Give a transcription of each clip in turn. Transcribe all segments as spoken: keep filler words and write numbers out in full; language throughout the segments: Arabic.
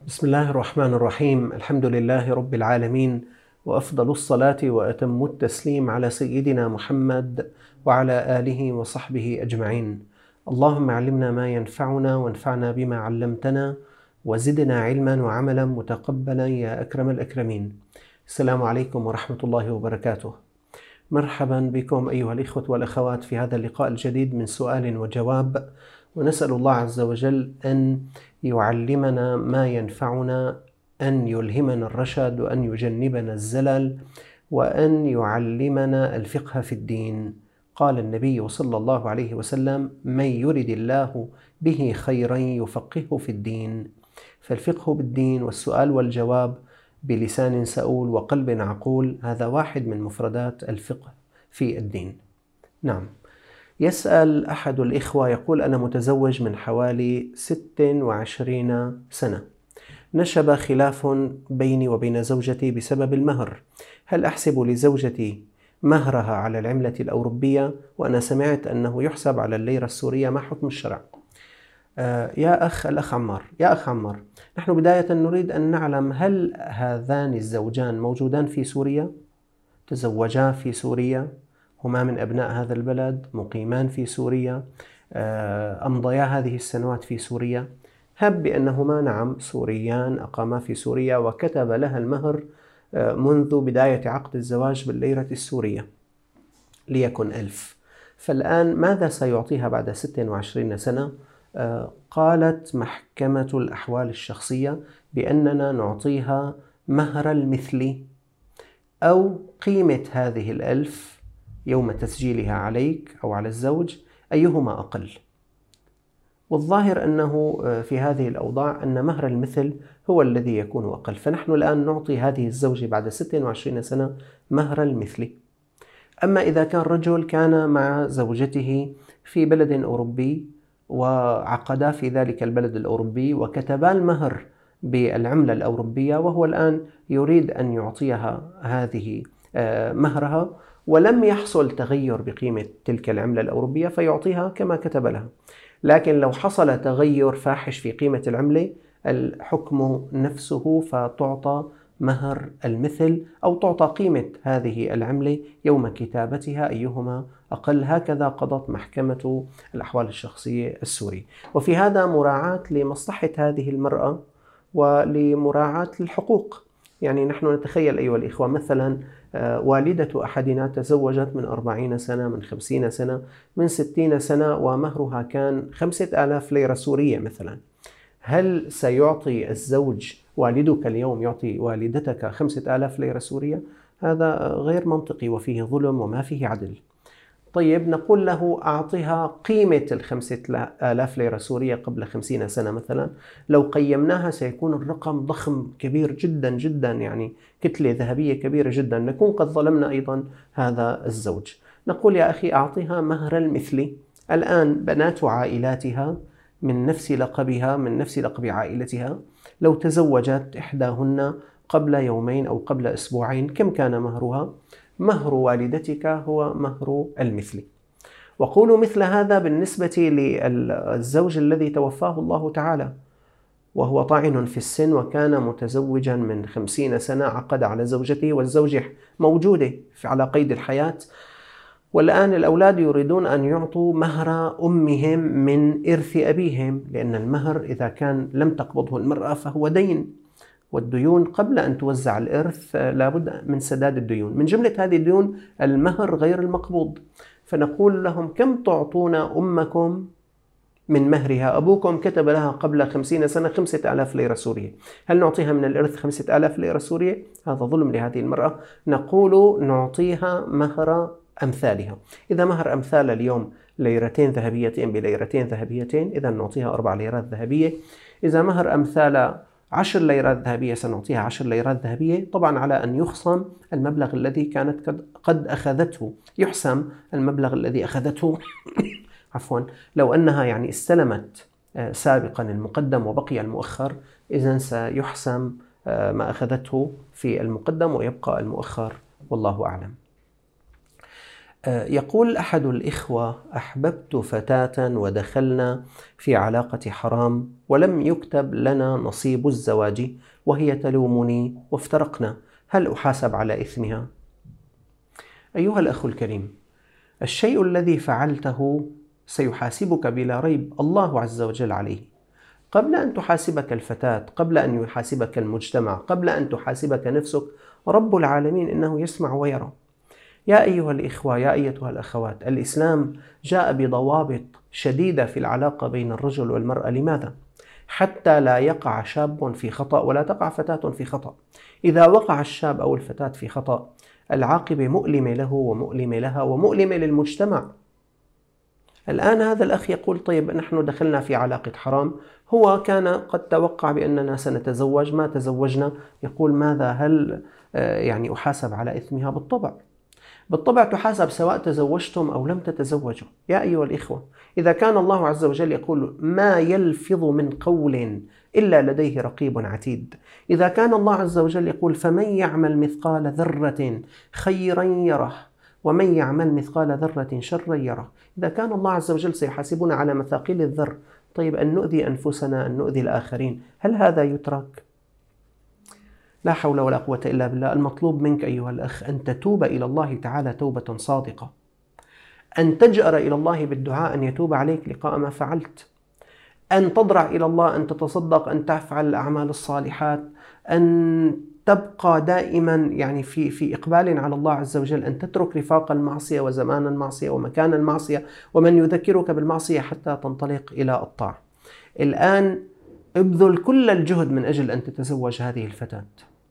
بسم الله الرحمن الرحيم. الحمد لله رب العالمين، وأفضل الصلاة وأتم التسليم على سيدنا محمد وعلى آله وصحبه أجمعين. اللهم علمنا ما ينفعنا وانفعنا بما علمتنا وزدنا علما وعملا متقبلا يا أكرم الأكرمين. السلام عليكم ورحمة الله وبركاته. مرحبا بكم أيها الإخوة والأخوات في هذا اللقاء الجديد من سؤال وجواب، ونسأل الله عز وجل أن يعلمنا ما ينفعنا، أن يلهمنا الرشد، وأن يجنبنا الزلل، وأن يعلمنا الفقه في الدين. قال النبي صلى الله عليه وسلم: من يرد الله به خيرا يفقهه في الدين. فالفقه بالدين والسؤال والجواب بلسان سؤول وقلب عقول، هذا واحد من مفردات الفقه في الدين. نعم. يسأل أحد الإخوة يقول: أنا متزوج من حوالي ست وعشرين سنة، نشب خلاف بيني وبين زوجتي بسبب المهر، هل أحسب لزوجتي مهرها على العملة الأوروبية؟ وأنا سمعت أنه يحسب على الليرة السورية، ما حكم الشرع؟ آه يا أخ الأخ عمار يا أخ عمار نحن بداية نريد أن نعلم، هل هذان الزوجان موجودان في سوريا؟ تزوجا في سوريا؟ هما من أبناء هذا البلد؟ مقيمان في سوريا؟ أمضيا هذه السنوات في سوريا؟ هب بأنهما نعم سوريان، أقاما في سوريا، وكتب لها المهر منذ بداية عقد الزواج بالليرة السورية ليكن ألف، فالآن ماذا سيعطيها بعد ست وعشرين سنة؟ قالت محكمة الأحوال الشخصية بأننا نعطيها مهر المثل أو قيمة هذه الألف يوم تسجيلها عليك أو على الزوج، أيهما أقل؟ والظاهر أنه في هذه الأوضاع أن مهر المثل هو الذي يكون أقل، فنحن الآن نعطي هذه الزوجة بعد ست وعشرين سنة مهر المثل. أما إذا كان رجل كان مع زوجته في بلد أوروبي وعقدا في ذلك البلد الأوروبي وكتبا المهر بالعملة الأوروبية، وهو الآن يريد أن يعطيها هذه مهرها ولم يحصل تغير بقيمة تلك العملة الأوروبية، فيعطيها كما كتب لها. لكن لو حصل تغير فاحش في قيمة العملة، الحكم نفسه، فتعطى مهر المثل أو تعطى قيمة هذه العملة يوم كتابتها، أيهما أقل. هكذا قضت محكمة الأحوال الشخصية السوري. وفي هذا مراعاة لمصلحة هذه المرأة ولمراعاة الحقوق. يعني نحن نتخيل أيها الإخوة، مثلا والدة أحدنا تزوجت من أربعين سنة، من خمسين سنة، من ستين سنة، ومهرها كان خمسة آلاف ليرة سورية مثلا. هل سيعطي الزوج، والدك اليوم يعطي والدتك خمسة آلاف ليرة سورية؟ هذا غير منطقي وفيه ظلم وما فيه عدل. طيب نقول له أعطها قيمة الخمسة آلاف ليرة سورية قبل خمسين سنة مثلا، لو قيمناها سيكون الرقم ضخم كبير جدا جدا، يعني كتلة ذهبية كبيرة جدا، نكون قد ظلمنا أيضا هذا الزوج. نقول يا أخي أعطيها مهر المثل. الآن بنات عائلاتها من نفس لقبها، من نفس لقب عائلتها، لو تزوجت إحداهن قبل يومين أو قبل أسبوعين، كم كان مهرها؟ مهر والدتك هو مهر المثل. وقولوا مثل هذا بالنسبة للزوج الذي توفاه الله تعالى وهو طاعن في السن، وكان متزوجا من خمسين سنة، عقد على زوجته والزوجة موجودة على قيد الحياة، والآن الأولاد يريدون أن يعطوا مهر أمهم من إرث أبيهم، لأن المهر إذا كان لم تقبضه المرأة فهو دين، والديون قبل أن توزع الإرث لابد من سداد الديون. من جملة هذه الديون المهر غير المقبوض. فنقول لهم: كم تعطون أمكم من مهرها؟ أبوكم كتب لها قبل خمسين سنة خمسة آلاف ليرة سورية، هل نعطيها من الإرث خمسة آلاف ليرة سورية؟ هذا ظلم لهذه المرأة. نقول نعطيها مهر أمثالها. إذا مهر أمثال اليوم ليرتين ذهبيتين بليرتين ذهبيتين، إذا نعطيها أربع ليرات ذهبية. إذا مهر أمثال عشر ليرات ذهبية سنعطيها عشر ليرات ذهبية، طبعا على أن يخصم المبلغ الذي كانت قد أخذته، يحسم المبلغ الذي أخذته عفوا، لو أنها يعني استلمت سابقا المقدم وبقي المؤخر، إذن سيحسم ما أخذته في المقدم ويبقى المؤخر، والله أعلم. يقول أحد الإخوة: أحببت فتاة ودخلنا في علاقة حرام ولم يكتب لنا نصيب الزواج وهي تلومني وافترقنا، هل أحاسب على إثمها؟ أيها الأخ الكريم، الشيء الذي فعلته سيحاسبك بلا ريب الله عز وجل عليه. قبل أن تحاسبك الفتاة، قبل أن يحاسبك المجتمع، قبل أن تحاسبك نفسك، رب العالمين إنه يسمع ويرى. يا أيها الإخوة، يا أيتها الأخوات، الإسلام جاء بضوابط شديدة في العلاقة بين الرجل والمرأة. لماذا؟ حتى لا يقع شاب في خطأ ولا تقع فتاة في خطأ. إذا وقع الشاب أو الفتاة في خطأ، العاقبة مؤلمة له ومؤلمة لها ومؤلمة للمجتمع. الآن هذا الأخ يقول: طيب نحن دخلنا في علاقة حرام، هو كان قد توقع بأننا سنتزوج، ما تزوجنا. يقول: ماذا؟ هل يعني أحاسب على إثمها؟ بالطبع، بالطبع تحاسب سواء تزوجتم أو لم تتزوجوا. يا أيها الإخوة، إذا كان الله عز وجل يقول: ما يلفظ من قول إلا لديه رقيب عتيد، إذا كان الله عز وجل يقول: فمن يعمل مثقال ذرة خيرا يره ومن يعمل مثقال ذرة شرا يره، إذا كان الله عز وجل سيحاسبنا على مثاقيل الذر، طيب أن نؤذي أنفسنا، أن نؤذي الآخرين، هل هذا يترك؟ لا حول ولا قوة إلا بالله. المطلوب منك أيها الأخ أن تتوب إلى الله تعالى توبة صادقة، أن تجأر إلى الله بالدعاء أن يتوب عليك لقاء ما فعلت، أن تضرع إلى الله، أن تتصدق، أن تفعل الأعمال الصالحات، أن تبقى دائما يعني في في إقبال على الله عز وجل، أن تترك رفاق المعصية وزمان المعصية ومكان المعصية ومن يذكرك بالمعصية حتى تنطلق إلى الطاعة. الآن ابذل كل الجهد من أجل أن تتزوج هذه الفتاة،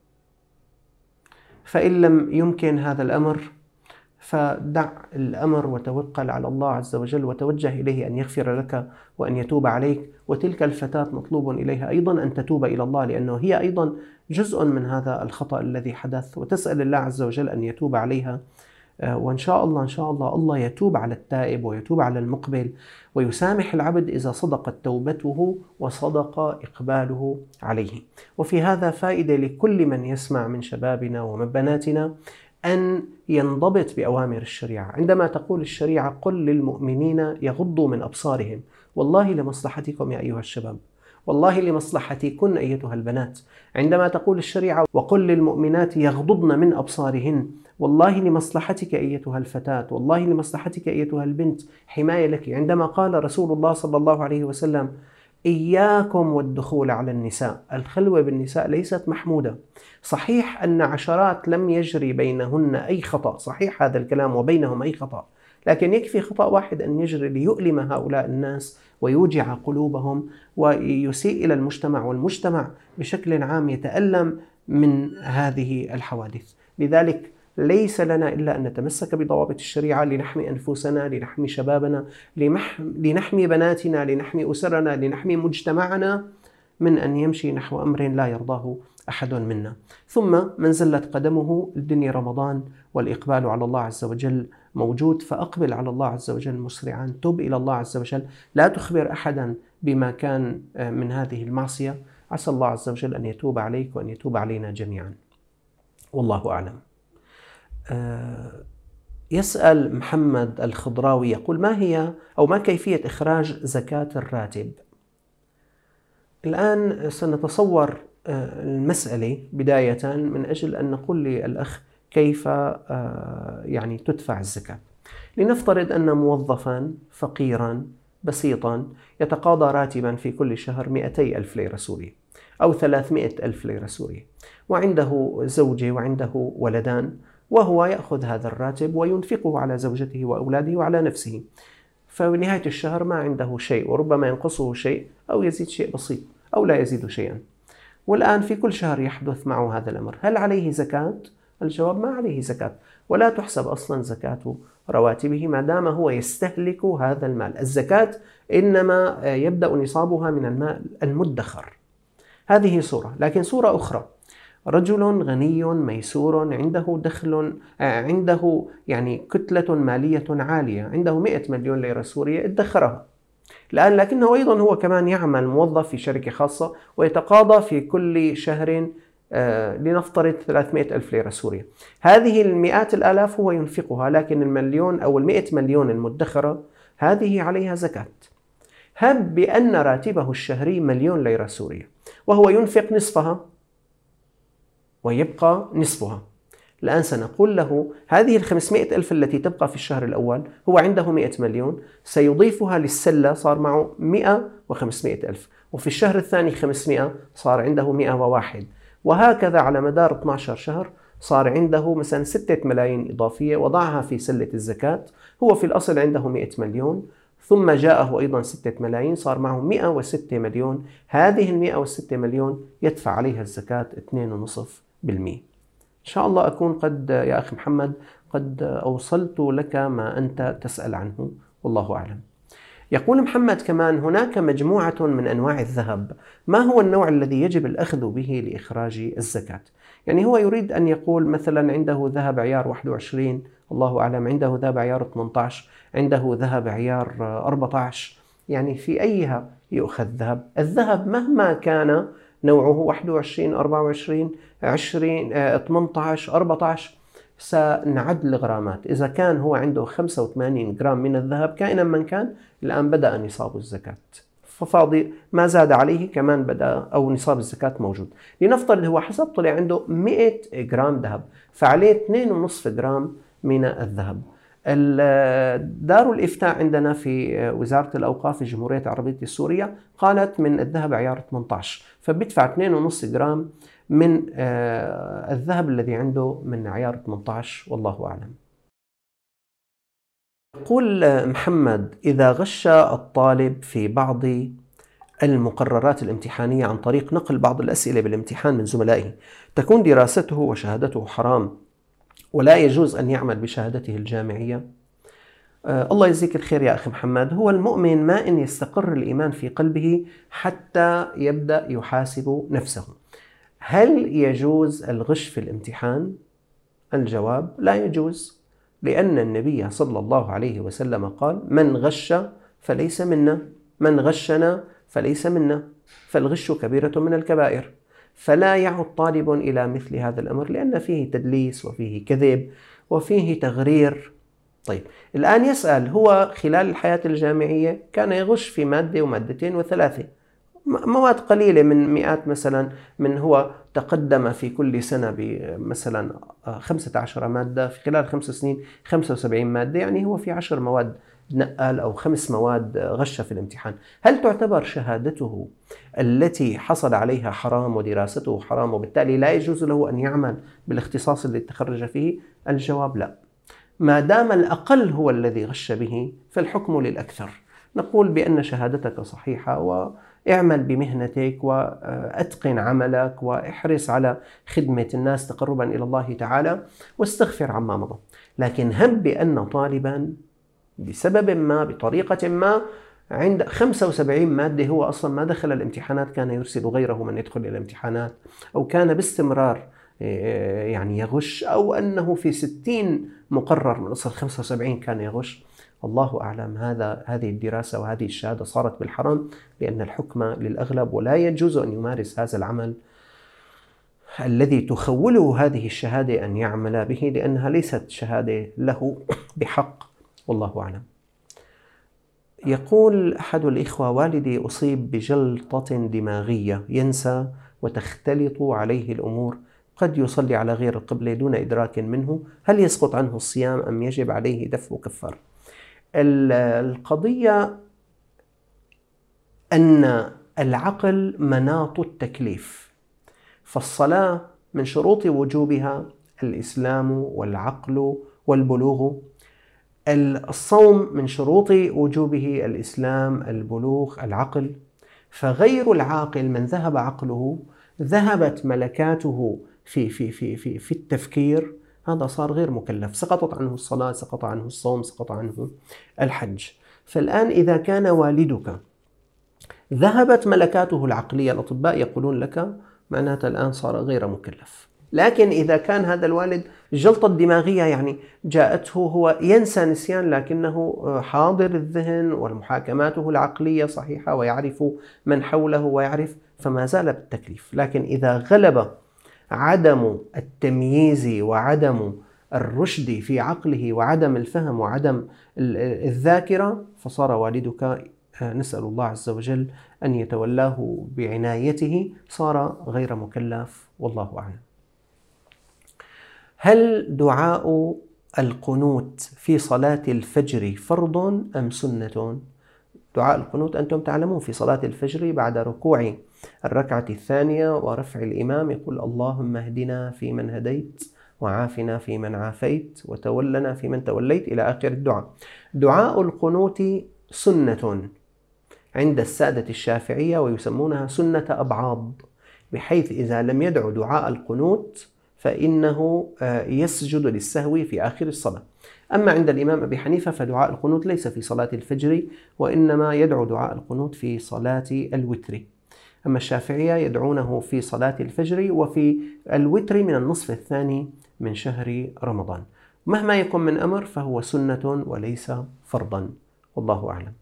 فإن لم يمكن هذا الأمر فدع الأمر وتوكل على الله عز وجل وتوجه إليه أن يغفر لك وأن يتوب عليك. وتلك الفتاة مطلوب إليها أيضا أن تتوب إلى الله، لأنه هي أيضا جزء من هذا الخطأ الذي حدث، وتسأل الله عز وجل أن يتوب عليها. وإن شاء الله إن شاء الله الله يتوب على التائب ويتوب على المقبل ويسامح العبد إذا صدقت توبته وصدق إقباله عليه. وفي هذا فائدة لكل من يسمع من شبابنا ومن بناتنا أن ينضبط بأوامر الشريعة. عندما تقول الشريعة: قل للمؤمنين يغضوا من أبصارهم، والله لمصلحتكم يا أيها الشباب، والله لمصلحتكن أيتها البنات. عندما تقول الشريعة: وقل للمؤمنات يغضضن من أبصارهن، والله لمصلحتك أيتها الفتاة، والله لمصلحتك أيتها البنت، حماية لك. عندما قال رسول الله صلى الله عليه وسلم: إياكم والدخول على النساء، الخلوة بالنساء ليست محمودة. صحيح أن عشرات لم يجري بينهن أي خطأ، صحيح هذا الكلام، وبينهم أي خطأ، لكن يكفي خطأ واحد أن يجري ليؤلم هؤلاء الناس ويوجع قلوبهم ويسيء إلى المجتمع، والمجتمع بشكل عام يتألم من هذه الحوادث. لذلك ليس لنا إلا أن نتمسك بضوابط الشريعة لنحمي أنفسنا، لنحمي شبابنا، لنحمي بناتنا، لنحمي أسرنا، لنحمي مجتمعنا من أن يمشي نحو أمر لا يرضاه أحد منا. ثم من زلت قدمه الدنيا رمضان والإقبال على الله عز وجل موجود، فأقبل على الله عز وجل مسرعا، تب إلى الله عز وجل، لا تخبر أحدا بما كان من هذه المعصية. عسى الله عز وجل أن يتوب عليك وأن يتوب علينا جميعا، والله أعلم. يسأل محمد الخضراوي يقول: ما هي أو ما كيفية إخراج زكاة الراتب؟ الآن سنتصور المسألة بداية من أجل أن نقول للأخ كيف يعني تدفع الزكاة. لنفترض أن موظفا فقيرا بسيطا يتقاضى راتبا في كل شهر مئتي ألف ليرة سورية أو ثلاثمئة ألف ليرة سورية، وعنده زوجة وعنده ولدان، وهو يأخذ هذا الراتب وينفقه على زوجته وأولاده وعلى نفسه، فبنهاية الشهر ما عنده شيء، وربما ينقصه شيء أو يزيد شيء بسيط أو لا يزيد شيئا. والآن في كل شهر يحدث معه هذا الأمر، هل عليه زكاة؟ الجواب: ما عليه زكاة، ولا تحسب أصلا زكاة رواتبه ما دام هو يستهلك هذا المال. الزكاة إنما يبدأ نصابها من المال المدخر. هذه صورة. لكن صورة أخرى: رجل غني ميسور عنده دخل، عنده يعني كتلة مالية عالية، عنده مئة مليون ليرة سورية ادخرها الآن، لكنه أيضا هو كمان يعمل موظف في شركة خاصة ويتقاضى في كل شهر آه لنفترض ثلاثمئة ألف ليرة سورية. هذه المئات الآلاف هو ينفقها، لكن المليون أو المئة مليون المدخرة هذه عليها زكاة. هب بأن راتبه الشهري مليون ليرة سورية وهو ينفق نصفها ويبقى نصفها. الآن سنقول له هذه الخمسمئة ألف التي تبقى في الشهر الأول، هو عنده مئة مليون، سيضيفها للسلة، صار معه مئة وخمسمئة ألف، وفي الشهر الثاني خمسمئة، صار عنده مئة وواحد، وهكذا على مدار اثني عشر شهر صار عنده مثلا ستة ملايين إضافية وضعها في سلة الزكاة. هو في الأصل عنده مئة مليون، ثم جاءه أيضا ستة ملايين، صار معه مئة وستة مليون. هذه المئة وستة مليون يدفع عليها الزكاة اثنين فاصلة خمسة بالمئة. إن شاء الله أكون قد يا أخي محمد قد أوصلت لك ما أنت تسأل عنه، والله أعلم. يقول محمد كمان: هناك مجموعة من أنواع الذهب، ما هو النوع الذي يجب الأخذ به لإخراج الزكاة؟ يعني هو يريد أن يقول مثلا عنده ذهب عيار واحد وعشرين، الله أعلم، عنده ذهب عيار ثمانية عشر، عنده ذهب عيار أربعة عشر، يعني في أيها يؤخذ ذهب؟ الذهب مهما كان نوعه واحد وعشرين، أربعة وعشرين، عشرين، ثمانية عشر، أربعة عشر، سنعد الغرامات. إذا كان هو عنده خمسة وثمانين جرام من الذهب كائنا من كان، الآن بدأ نصاب الزكاة، ففاضي ما زاد عليه كمان بدأ، أو نصاب الزكاة موجود. لنفترض هو حسب طلع عنده مئة جرام ذهب، فعليه اثنين فاصلة خمسة جرام من الذهب. دار الإفتاء عندنا في وزارة الأوقاف في الجمهورية العربية السورية قالت من الذهب عيار ثمانية عشر، فبيدفع اثنين فاصلة خمسة جرام من الذهب الذي عنده من عيار ثمانية عشر، والله أعلم. يقول محمد: إذا غش الطالب في بعض المقررات الامتحانية عن طريق نقل بعض الأسئلة بالامتحان من زملائه، تكون دراسته وشهادته حرام ولا يجوز أن يعمل بشهادته الجامعية؟ آه الله يجزيك الخير يا أخي محمد. هو المؤمن ما إن يستقر الإيمان في قلبه حتى يبدأ يحاسب نفسه. هل يجوز الغش في الامتحان؟ الجواب: لا يجوز، لأن النبي صلى الله عليه وسلم قال: من غش فليس منا، من غشنا فليس منا. فالغش كبيرة من الكبائر، فلا يعد طالب إلى مثل هذا الأمر، لأن فيه تدليس وفيه كذب وفيه تغرير. طيب الآن يسأل: هو خلال الحياة الجامعية كان يغش في مادة ومادتين وثلاثة، مواد قليلة من مئات، مثلا من هو تقدم في كل سنة بمثلا خمسة عشر مادة، في خلال خمس سنين خمسة وسبعين مادة، يعني هو في عشر مواد نقل أو خمس مواد غش في الامتحان. هل تعتبر شهادته التي حصل عليها حرام ودراسته حرام، وبالتالي لا يجوز له أن يعمل بالاختصاص الذي تخرج فيه؟ الجواب: لا. ما دام الأقل هو الذي غش به فالحكم للأكثر. نقول بأن شهادتك صحيحة، واعمل بمهنتك وأتقن عملك واحرص على خدمة الناس تقربا إلى الله تعالى، واستغفر عما مضى. لكن هب بأن طالبا بسبب ما بطريقة ما عند خمسة وسبعين مادة هو أصلا ما دخل الامتحانات، كان يرسل غيره من يدخل إلى الامتحانات، أو كان باستمرار يعني يغش، أو أنه في ستين مقرر من أصل خمسة وسبعين كان يغش، الله أعلم. هذا هذه الدراسة وهذه الشهادة صارت بالحرام، لأن الحكم للأغلب، ولا يجوز أن يمارس هذا العمل الذي تخوله هذه الشهادة أن يعمل به، لأنها ليست شهادة له بحق، والله أعلم. يقول أحد الإخوة: والدي أصيب بجلطة دماغية، ينسى وتختلط عليه الأمور، قد يصلي على غير القبلة دون إدراك منه، هل يسقط عنه الصيام أم يجب عليه دفع كفار؟ القضية أن العقل مناط التكليف، فالصلاة من شروط وجوبها الإسلام والعقل والبلوغ، الصوم من شروط وجوبه الإسلام، البلوغ، العقل. فغير العاقل من ذهب عقله، ذهبت ملكاته في في في في في التفكير، هذا صار غير مكلف، سقطت عنه الصلاة، سقط عنه الصوم، سقط عنه الحج. فالآن إذا كان والدك ذهبت ملكاته العقلية، الأطباء يقولون لك معناتها الآن صار غير مكلف. لكن إذا كان هذا الوالد الجلطة الدماغية يعني جاءته، هو ينسى نسيان لكنه حاضر الذهن والمحاكماته العقلية صحيحة، ويعرف من حوله ويعرف، فما زال بالتكليف. لكن إذا غلب عدم التمييز وعدم الرشد في عقله وعدم الفهم وعدم الذاكرة، فصار والدك نسأل الله عز وجل أن يتولاه بعنايته، صار غير مكلف، والله أعلم. هل دعاء القنوت في صلاة الفجر فرض أم سنة؟ دعاء القنوت أنتم تعلمون في صلاة الفجر بعد ركوع الركعة الثانية ورفع الإمام يقول اللهم اهدنا فيمن هديت وعافنا فيمن عافيت وتولنا فيمن توليت إلى آخر الدعاء. دعاء القنوت سنة عند السادة الشافعية ويسمونها سنة أبعاض، بحيث إذا لم يدعو دعاء القنوت فإنه يسجد للسهو في آخر الصلاة. أما عند الإمام أبي حنيفة فدعاء القنوت ليس في صلاة الفجر، وإنما يدعو دعاء القنوت في صلاة الوتر. أما الشافعية يدعونه في صلاة الفجر وفي الوتر من النصف الثاني من شهر رمضان. مهما يكن من أمر فهو سنة وليس فرضا، والله أعلم.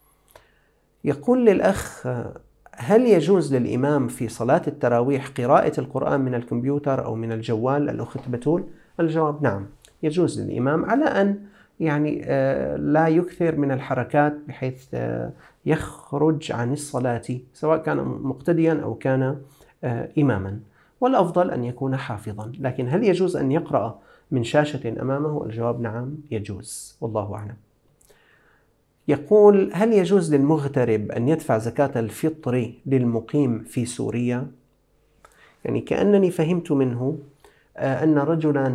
يقول للأخ: هل يجوز للإمام في صلاة التراويح قراءة القرآن من الكمبيوتر أو من الجوال؟ الأخت بتول. الجواب نعم، يجوز للإمام على أن يعني لا يكثر من الحركات بحيث يخرج عن الصلاة، سواء كان مقتديا أو كان إماما، والأفضل أن يكون حافظا. لكن هل يجوز أن يقرأ من شاشة أمامه؟ الجواب نعم يجوز، والله أعلم. يقول: هل يجوز للمغترب أن يدفع زكاة الفطر للمقيم في سوريا؟ يعني كأنني فهمت منه أن رجلا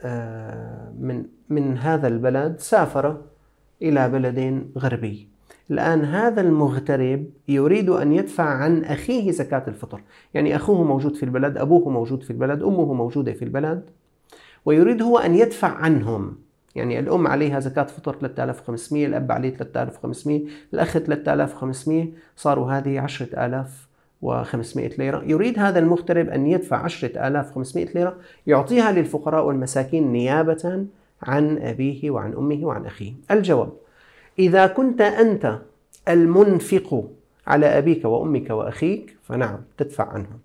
من من هذا البلد سافر إلى بلد غربي. الآن هذا المغترب يريد أن يدفع عن أخيه زكاة الفطر، يعني أخوه موجود في البلد، أبوه موجود في البلد، أمه موجودة في البلد، ويريد هو أن يدفع عنهم. يعني الأم عليها زكاة فطر ثلاثة آلاف وخمسمئة، الأب عليه ثلاثة آلاف وخمسمئة، الأخ ثلاثة آلاف وخمسمئة، صاروا هذه عشرة آلاف وخمسمئة ليرة. يريد هذا المغترب أن يدفع عشرة آلاف وخمسمئة ليرة يعطيها للفقراء والمساكين نيابة عن أبيه وعن أمه وعن أخيه. الجواب: إذا كنت أنت المنفق على أبيك وأمك وأخيك فنعم تدفع عنهم،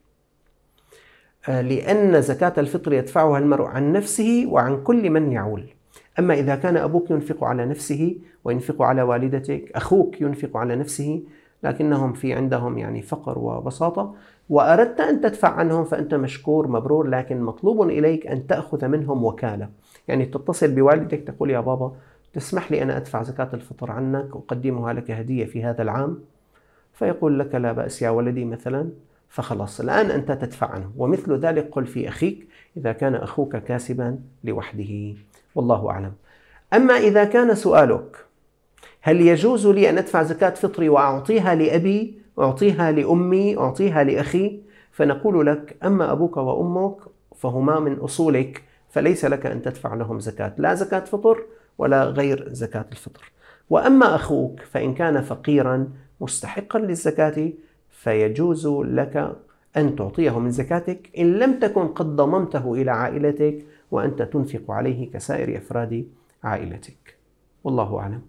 لأن زكاة الفطر يدفعها المرء عن نفسه وعن كل من يعول. أما إذا كان أبوك ينفق على نفسه وينفق على والدتك، أخوك ينفق على نفسه لكنهم في عندهم يعني فقر وبساطة، وأردت أن تدفع عنهم فأنت مشكور مبرور، لكن مطلوب إليك أن تأخذ منهم وكالة. يعني تتصل بوالدك تقول: يا بابا تسمح لي أنا أدفع زكاة الفطر عنك، أقدمها لك هدية في هذا العام؟ فيقول لك: لا بأس يا ولدي مثلا، فخلاص الآن أنت تدفع عنه. ومثل ذلك قل في أخيك إذا كان أخوك كاسبا لوحده، والله أعلم. أما إذا كان سؤالك هل يجوز لي أن أدفع زكاة فطري وأعطيها لأبي، أعطيها لأمي، أعطيها لأخي، فنقول لك: أما أبوك وأمك فهما من أصولك، فليس لك أن تدفع لهم زكاة، لا زكاة فطر ولا غير زكاة الفطر. وأما أخوك فإن كان فقيرا مستحقا للزكاة فيجوز لك أن تعطيه من زكاتك إن لم تكن قد ضممته إلى عائلتك وأنت تنفق عليه كسائر أفراد عائلتك، والله أعلم.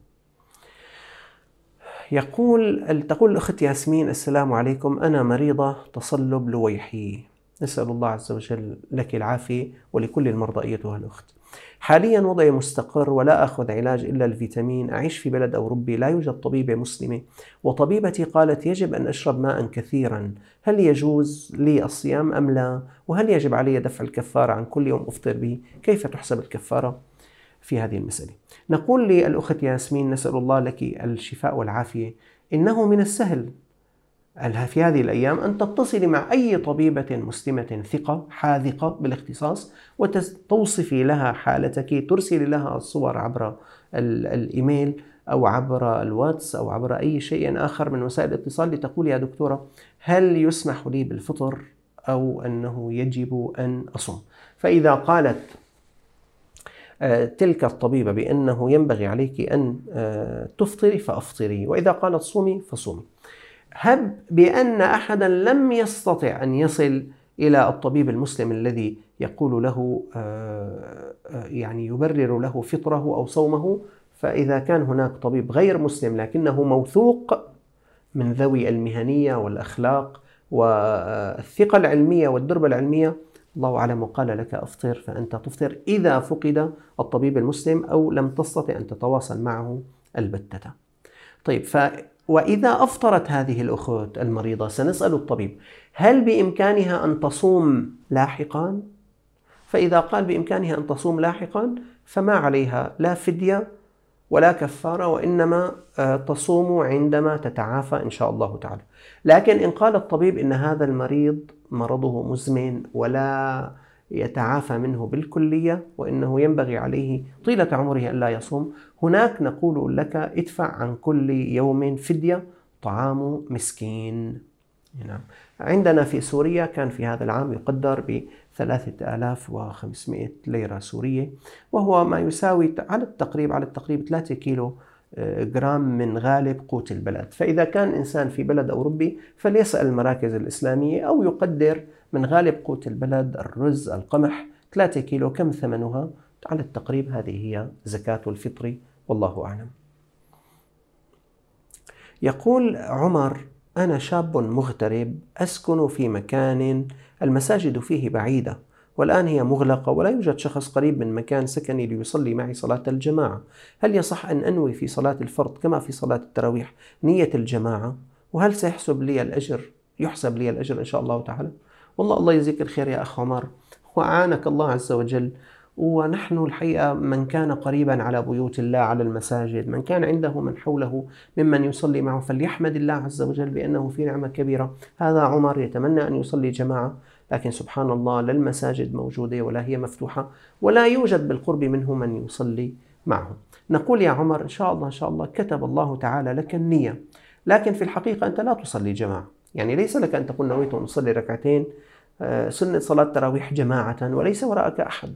يقول تقول الأخت ياسمين: السلام عليكم، أنا مريضة تصلب لويحي، نسأل الله عز وجل لك العافية ولكل المرضى أيتها الأخت. حاليا وضعي مستقر ولا أخذ علاج إلا الفيتامين، أعيش في بلد أوروبي لا يوجد طبيبة مسلمة، وطبيبتي قالت يجب أن أشرب ماء كثيرا، هل يجوز لي الصيام أم لا؟ وهل يجب علي دفع الكفارة عن كل يوم أفطر به؟ كيف تحسب الكفارة في هذه المسألة؟ نقول للأخت ياسمين: نسأل الله لك الشفاء والعافية. إنه من السهل في هذه الأيام أن تتصلي مع أي طبيبة مسلمة ثقة حاذقة بالاختصاص وتوصفي لها حالتك، ترسلي لها الصور عبر الإيميل أو عبر الواتس أو عبر أي شيء آخر من وسائل الاتصال لتقول: يا دكتورة هل يسمح لي بالفطر أو أنه يجب أن أصوم؟ فإذا قالت تلك الطبيبة بأنه ينبغي عليك أن تفطري فأفطري، وإذا قالت صومي فصومي. هب بأن أحدا لم يستطع أن يصل إلى الطبيب المسلم الذي يقول له يعني يبرر له فطره أو صومه، فإذا كان هناك طبيب غير مسلم لكنه موثوق من ذوي المهنية والأخلاق والثقة العلمية والدربة العلمية، الله أعلم، وقال لك أفطر فأنت تفطر إذا فقد الطبيب المسلم أو لم تستطع أن تتواصل معه البتة. طيب، ف وإذا أفطرت هذه الأخت المريضة سنسأل الطبيب هل بإمكانها أن تصوم لاحقا؟ فإذا قال بإمكانها أن تصوم لاحقا فما عليها لا فدية ولا كفارة، وإنما تصوم عندما تتعافى إن شاء الله تعالى. لكن إن قال الطبيب إن هذا المريض مرضه مزمن ولا يتعافى منه بالكلية وإنه ينبغي عليه طيلة عمره أن لا يصوم، هناك نقول لك ادفع عن كل يوم فدية طعام مسكين. نعم. عندنا في سوريا كان في هذا العام يقدر بثلاثة آلاف وخمسمائة ليرة سورية، وهو ما يساوي على التقريب على التقريب ثلاثة كيلو جرام من غالب قوت البلد. فإذا كان إنسان في بلد أوروبي فليسأل المراكز الإسلامية أو يقدر من غالب قوت البلد الرز القمح ثلاثة كيلو كم ثمنها على التقريب. هذه هي زكاة الفطر، والله أعلم. يقول عمر: أنا شاب مغترب أسكن في مكان المساجد فيه بعيدة، والآن هي مغلقة ولا يوجد شخص قريب من مكان سكني ليصلي معي صلاة الجماعة. هل يصح أن أنوي في صلاة الفرض كما في صلاة التراويح نية الجماعة؟ وهل سيحسب لي الأجر يحسب لي الأجر إن شاء الله تعالى؟ والله الله يجزيك الخير يا أخ عمر، وأعانك الله عز وجل. ونحن الحقيقة من كان قريبا على بيوت الله على المساجد، من كان عنده من حوله ممن يصلي معه، فليحمد الله عز وجل بأنه في نعمة كبيرة. هذا عمر يتمنى أن يصلي جماعة، لكن سبحان الله لا المساجد موجودة ولا هي مفتوحة ولا يوجد بالقرب منه من يصلي معه. نقول يا عمر إن شاء الله إن شاء الله كتب الله تعالى لك النية، لكن في الحقيقة أنت لا تصلي جماعة. يعني ليس لك أن تقول نويت أن أصلي ركعتين سنة صلاة تراويح جماعة وليس وراءك أحد،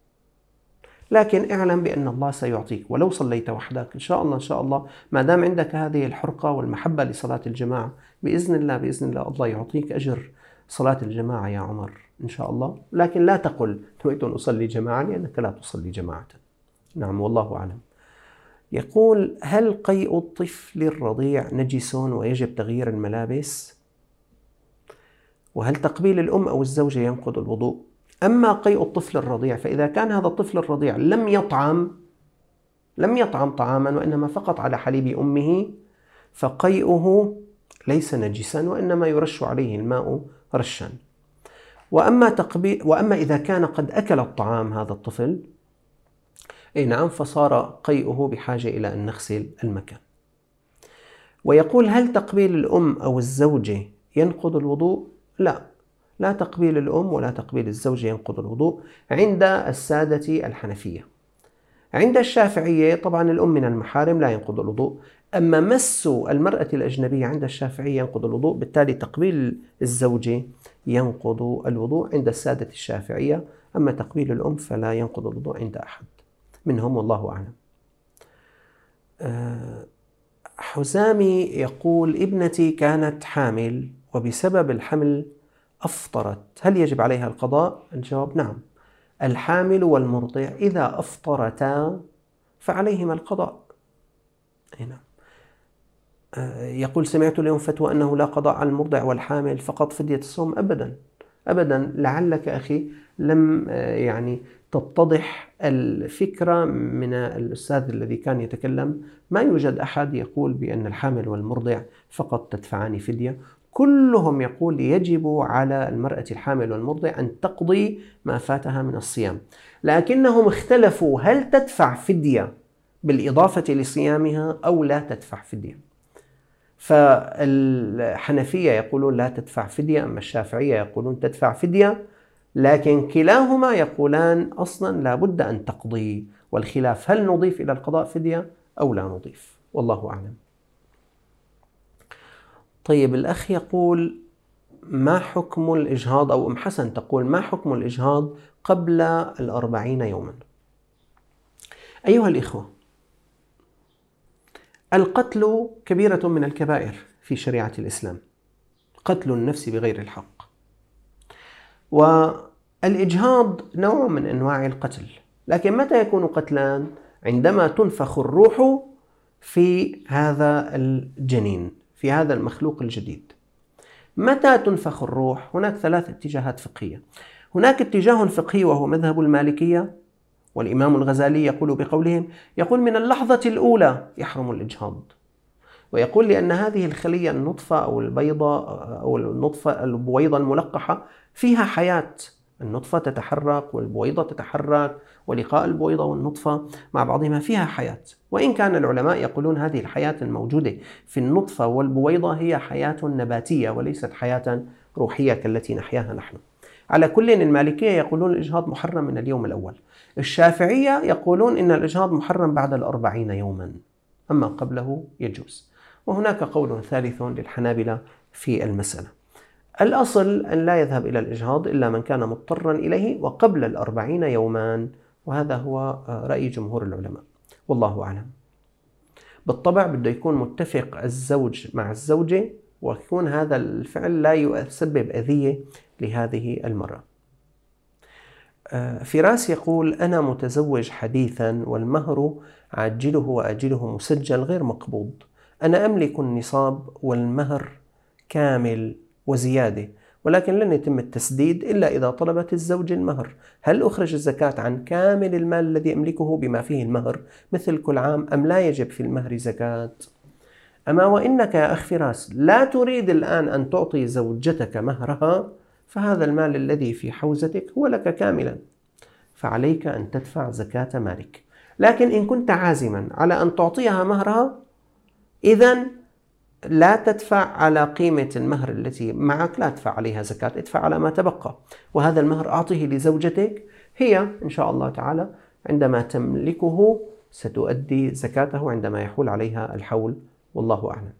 لكن اعلم بأن الله سيعطيك ولو صليت وحدك إن شاء الله إن شاء الله. ما دام عندك هذه الحرقة والمحبة لصلاة الجماعة بإذن الله بإذن الله الله يعطيك أجر صلاة الجماعة يا عمر إن شاء الله. لكن لا تقل نويت أن أصلي جماعة لأنك لا تصلي جماعة. نعم، والله أعلم. يقول: هل قيء الطفل الرضيع نجس ويجب تغيير الملابس؟ وهل تقبيل الأم أو الزوجة ينقض الوضوء؟ أما قيء الطفل الرضيع فإذا كان هذا الطفل الرضيع لم يطعم لم يطعم طعاما وإنما فقط على حليب أمه فقيئه ليس نجسا وإنما يرش عليه الماء رشا. وأما, تقبيل وأما إذا كان قد أكل الطعام هذا الطفل أي نعم فصار قيئه بحاجة إلى أن نغسل المكان. ويقول: هل تقبيل الأم أو الزوجة ينقض الوضوء؟ لا، لا تقبيل الأم ولا تقبيل الزوجة ينقض الوضوء عند السادة الحنفية. عند الشافعية طبعا الأم من المحارم لا ينقض الوضوء، أما مس المرأة الأجنبية عند الشافعية ينقض الوضوء، بالتالي تقبيل الزوجة ينقض الوضوء عند السادة الشافعية، أما تقبيل الأم فلا ينقض الوضوء عند أحد منهم، والله أعلم. حزامي يقول: ابنتي كانت حامل وبسبب الحمل أفطرت، هل يجب عليها القضاء؟ الجواب: نعم، الحامل والمرضع إذا أفطرتا فعليهما القضاء. هنا يقول: سمعت اليوم فتوى أنه لا قضاء على المرضع والحامل فقط فدية الصوم. أبدا أبدا، لعلك أخي لم يعني تتضح الفكرة من الأستاذ الذي كان يتكلم. ما يوجد أحد يقول بأن الحامل والمرضع فقط تدفعان فدية، كلهم يقول يجب على المرأة الحامل والمرضع أن تقضي ما فاتها من الصيام، لكنهم اختلفوا هل تدفع فدية بالإضافة لصيامها أو لا تدفع فدية. فالحنفية يقولون لا تدفع فدية، أما الشافعية يقولون تدفع فدية، لكن كلاهما يقولان أصلا لا بد أن تقضي، والخلاف هل نضيف إلى القضاء فدية أو لا نضيف، والله أعلم. طيب، الأخ يقول: ما حكم الإجهاض؟ أو أم حسن تقول: ما حكم الإجهاض قبل الأربعين يوما؟ أيها الإخوة، القتل كبيرة من الكبائر في شريعة الإسلام، قتل النفس بغير الحق، والإجهاض نوع من أنواع القتل، لكن متى يكون قتلان؟ عندما تنفخ الروح في هذا الجنين، في هذا المخلوق الجديد. متى تنفخ الروح؟ هناك ثلاث اتجاهات فقهية. هناك اتجاه فقهي وهو مذهب المالكية، والإمام الغزالي يقول بقولهم، يقول من اللحظة الأولى يحرم الإجهاض، ويقول لأن هذه الخلية النطفة أو البيضة أو النطفة البويضة الملقحة فيها حياة، النطفة تتحرك والبويضة تتحرك، ولقاء البويضة والنطفة مع بعضهما فيها حياة. وإن كان العلماء يقولون هذه الحياة الموجودة في النطفة والبويضة هي حياة نباتية وليست حياة روحية كالتي نحياها نحن. على كل، المالكية يقولون الإجهاض محرم من اليوم الأول، الشافعية يقولون إن الإجهاض محرم بعد الأربعين يوما، أما قبله يجوز. وهناك قول ثالث للحنابلة في المسألة. الأصل أن لا يذهب إلى الإجهاض إلا من كان مضطرا إليه وقبل الأربعين يوما، وهذا هو رأي جمهور العلماء والله أعلم. بالطبع بده يكون متفق الزوج مع الزوجة، ويكون هذا الفعل لا يسبب أذية لهذه المرأة. فراس يقول أنا متزوج حديثا والمهر عاجله وآجله مسجل غير مقبوض، أنا أملك النصاب والمهر كامل وزيادة، ولكن لن يتم التسديد إلا إذا طلبت الزوجة المهر، هل أخرج الزكاة عن كامل المال الذي أملكه بما فيه المهر مثل كل عام، أم لا يجب في المهر زكاة؟ أما وإنك يا أخ فراس لا تريد الآن أن تعطي زوجتك مهرها، فهذا المال الذي في حوزتك هو لك كاملا، فعليك أن تدفع زكاة مالك. لكن إن كنت عازما على أن تعطيها مهرها، إذن لا تدفع على قيمة المهر التي معك، لا تدفع عليها زكاة، ادفع على ما تبقى، وهذا المهر أعطيه لزوجتك، هي إن شاء الله تعالى عندما تملكه ستؤدي زكاته عندما يحول عليها الحول، والله أعلم.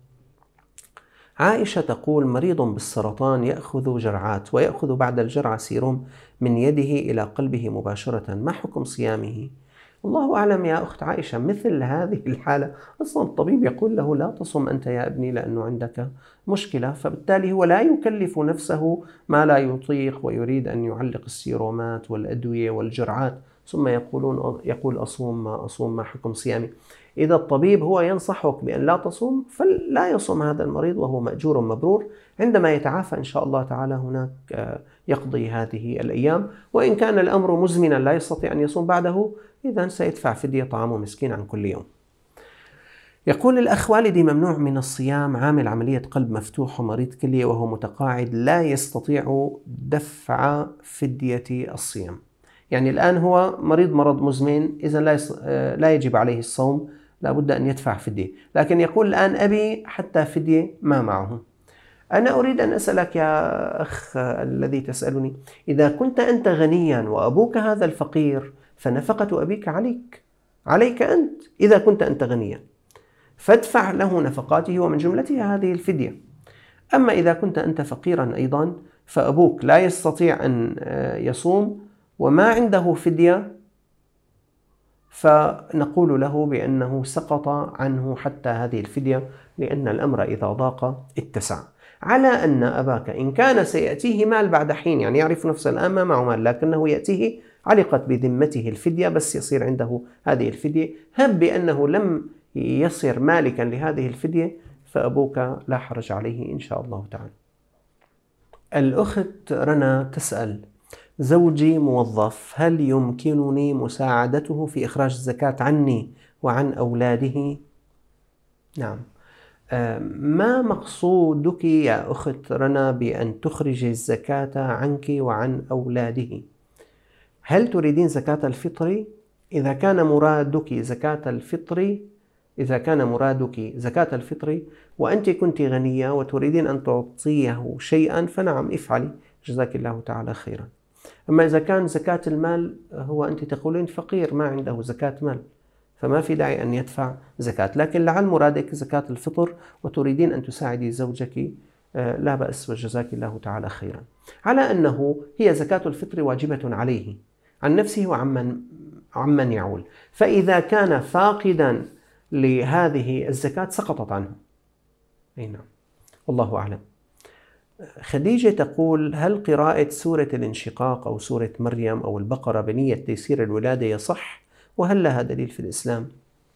عائشة تقول مريض بالسرطان يأخذ جرعات ويأخذ بعد الجرعة سيروم من يده إلى قلبه مباشرة، ما حكم صيامه؟ الله أعلم يا أخت عائشة، مثل هذه الحالة أصلا الطبيب يقول له لا تصم أنت يا ابني لأنه عندك مشكلة، فبالتالي هو لا يكلف نفسه ما لا يطيق ويريد أن يعلق السيرومات والأدوية والجرعات، ثم يقولون يقول أصوم ما أصوم، ما حكم صيامي؟ إذا الطبيب هو ينصحك بأن لا تصوم فلا يصوم هذا المريض، وهو مأجور مبرور، عندما يتعافى إن شاء الله تعالى هناك يقضي هذه الأيام، وإن كان الأمر مزمنا لا يستطيع أن يصوم بعده إذن سيدفع فدية طعام مسكين عن كل يوم. يقول الأخ والدي ممنوع من الصيام، عامل عملية قلب مفتوح ومريض كلية وهو متقاعد لا يستطيع دفع فدية الصيام، يعني الآن هو مريض مرض مزمن، إذن لا لا يجب عليه الصوم، لا بد أن يدفع فدية، لكن يقول الآن أبي حتى فدية ما معه. أنا أريد أن أسألك يا أخ الذي تسألني، إذا كنت أنت غنيا وأبوك هذا الفقير فنفقة أبيك عليك، عليك أنت إذا كنت أنت غنيا، فادفع له نفقاته ومن جملتها هذه الفدية. أما إذا كنت أنت فقيرا أيضا فأبوك لا يستطيع أن يصوم وما عنده فدية، فنقول له بأنه سقط عنه حتى هذه الفدية، لأن الأمر إذا ضاق اتسع. على أن أباك إن كان سيأتيه مال بعد حين، يعني يعرف نفسه الآن ما معه مال لكنه يأتيه، علقت بذمته الفدية، بس يصير عنده هذه الفدية، هب بأنه لم يصير مالكا لهذه الفدية فأبوك لا حرج عليه إن شاء الله تعالى. الأخت رنا تسأل زوجي موظف، هل يمكنني مساعدته في إخراج الزكاة عني وعن أولاده؟ نعم. ما مقصودك يا أخت رنا بأن تخرج الزكاة عنك وعن أولاده؟ هل تريدين زكاة الفطر؟ إذا كان مرادك زكاة الفطر إذا كان مرادك زكاة الفطر وأنت كنت غنية وتريدين أن تعطيه شيئا فنعم افعلي، جزاك الله تعالى خيرا. أما إذا كان زكاة المال، هو أنت تقولين فقير ما عنده زكاة مال، فما في داعي أن يدفع زكاة، لكن لعل مرادك زكاة الفطر وتريدين أن تساعدي زوجك، لا بأس وجزاك الله تعالى خيرا. على أنه هي زكاة الفطر واجبة عليه عن نفسه وعمن عمن يعول، فإذا كان فاقدا لهذه الزكاة سقطت عنه. أي نعم، والله أعلم. خديجة تقول هل قراءة سورة الانشقاق أو سورة مريم أو البقرة بنية تيسير الولادة يصح؟ وهل لها دليل في الإسلام؟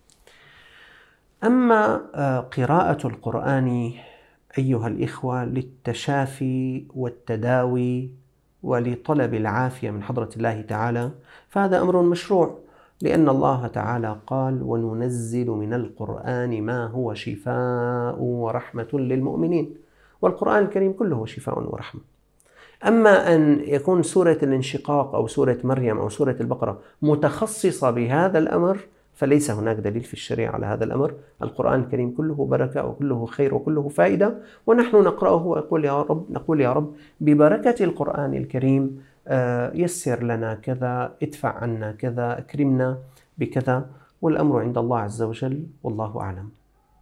أما قراءة القرآن أيها الإخوة للتشافي والتداوي ولطلب العافية من حضرة الله تعالى، فهذا أمر مشروع، لأن الله تعالى قال: وننزل من القرآن ما هو شفاء ورحمة للمؤمنين. والقرآن الكريم كله شفاء ورحمة. أما أن يكون سورة الانشقاق أو سورة مريم أو سورة البقرة متخصصة بهذا الأمر، فليس هناك دليل في الشريعة على هذا الأمر. القرآن الكريم كله بركة وكله خير وكله فائدة، ونحن نقرأه وأقول يا رب نقول يا رب ببركة القرآن الكريم يسر لنا كذا، ادفع عنا كذا، اكرمنا بكذا، والأمر عند الله عز وجل، والله أعلم.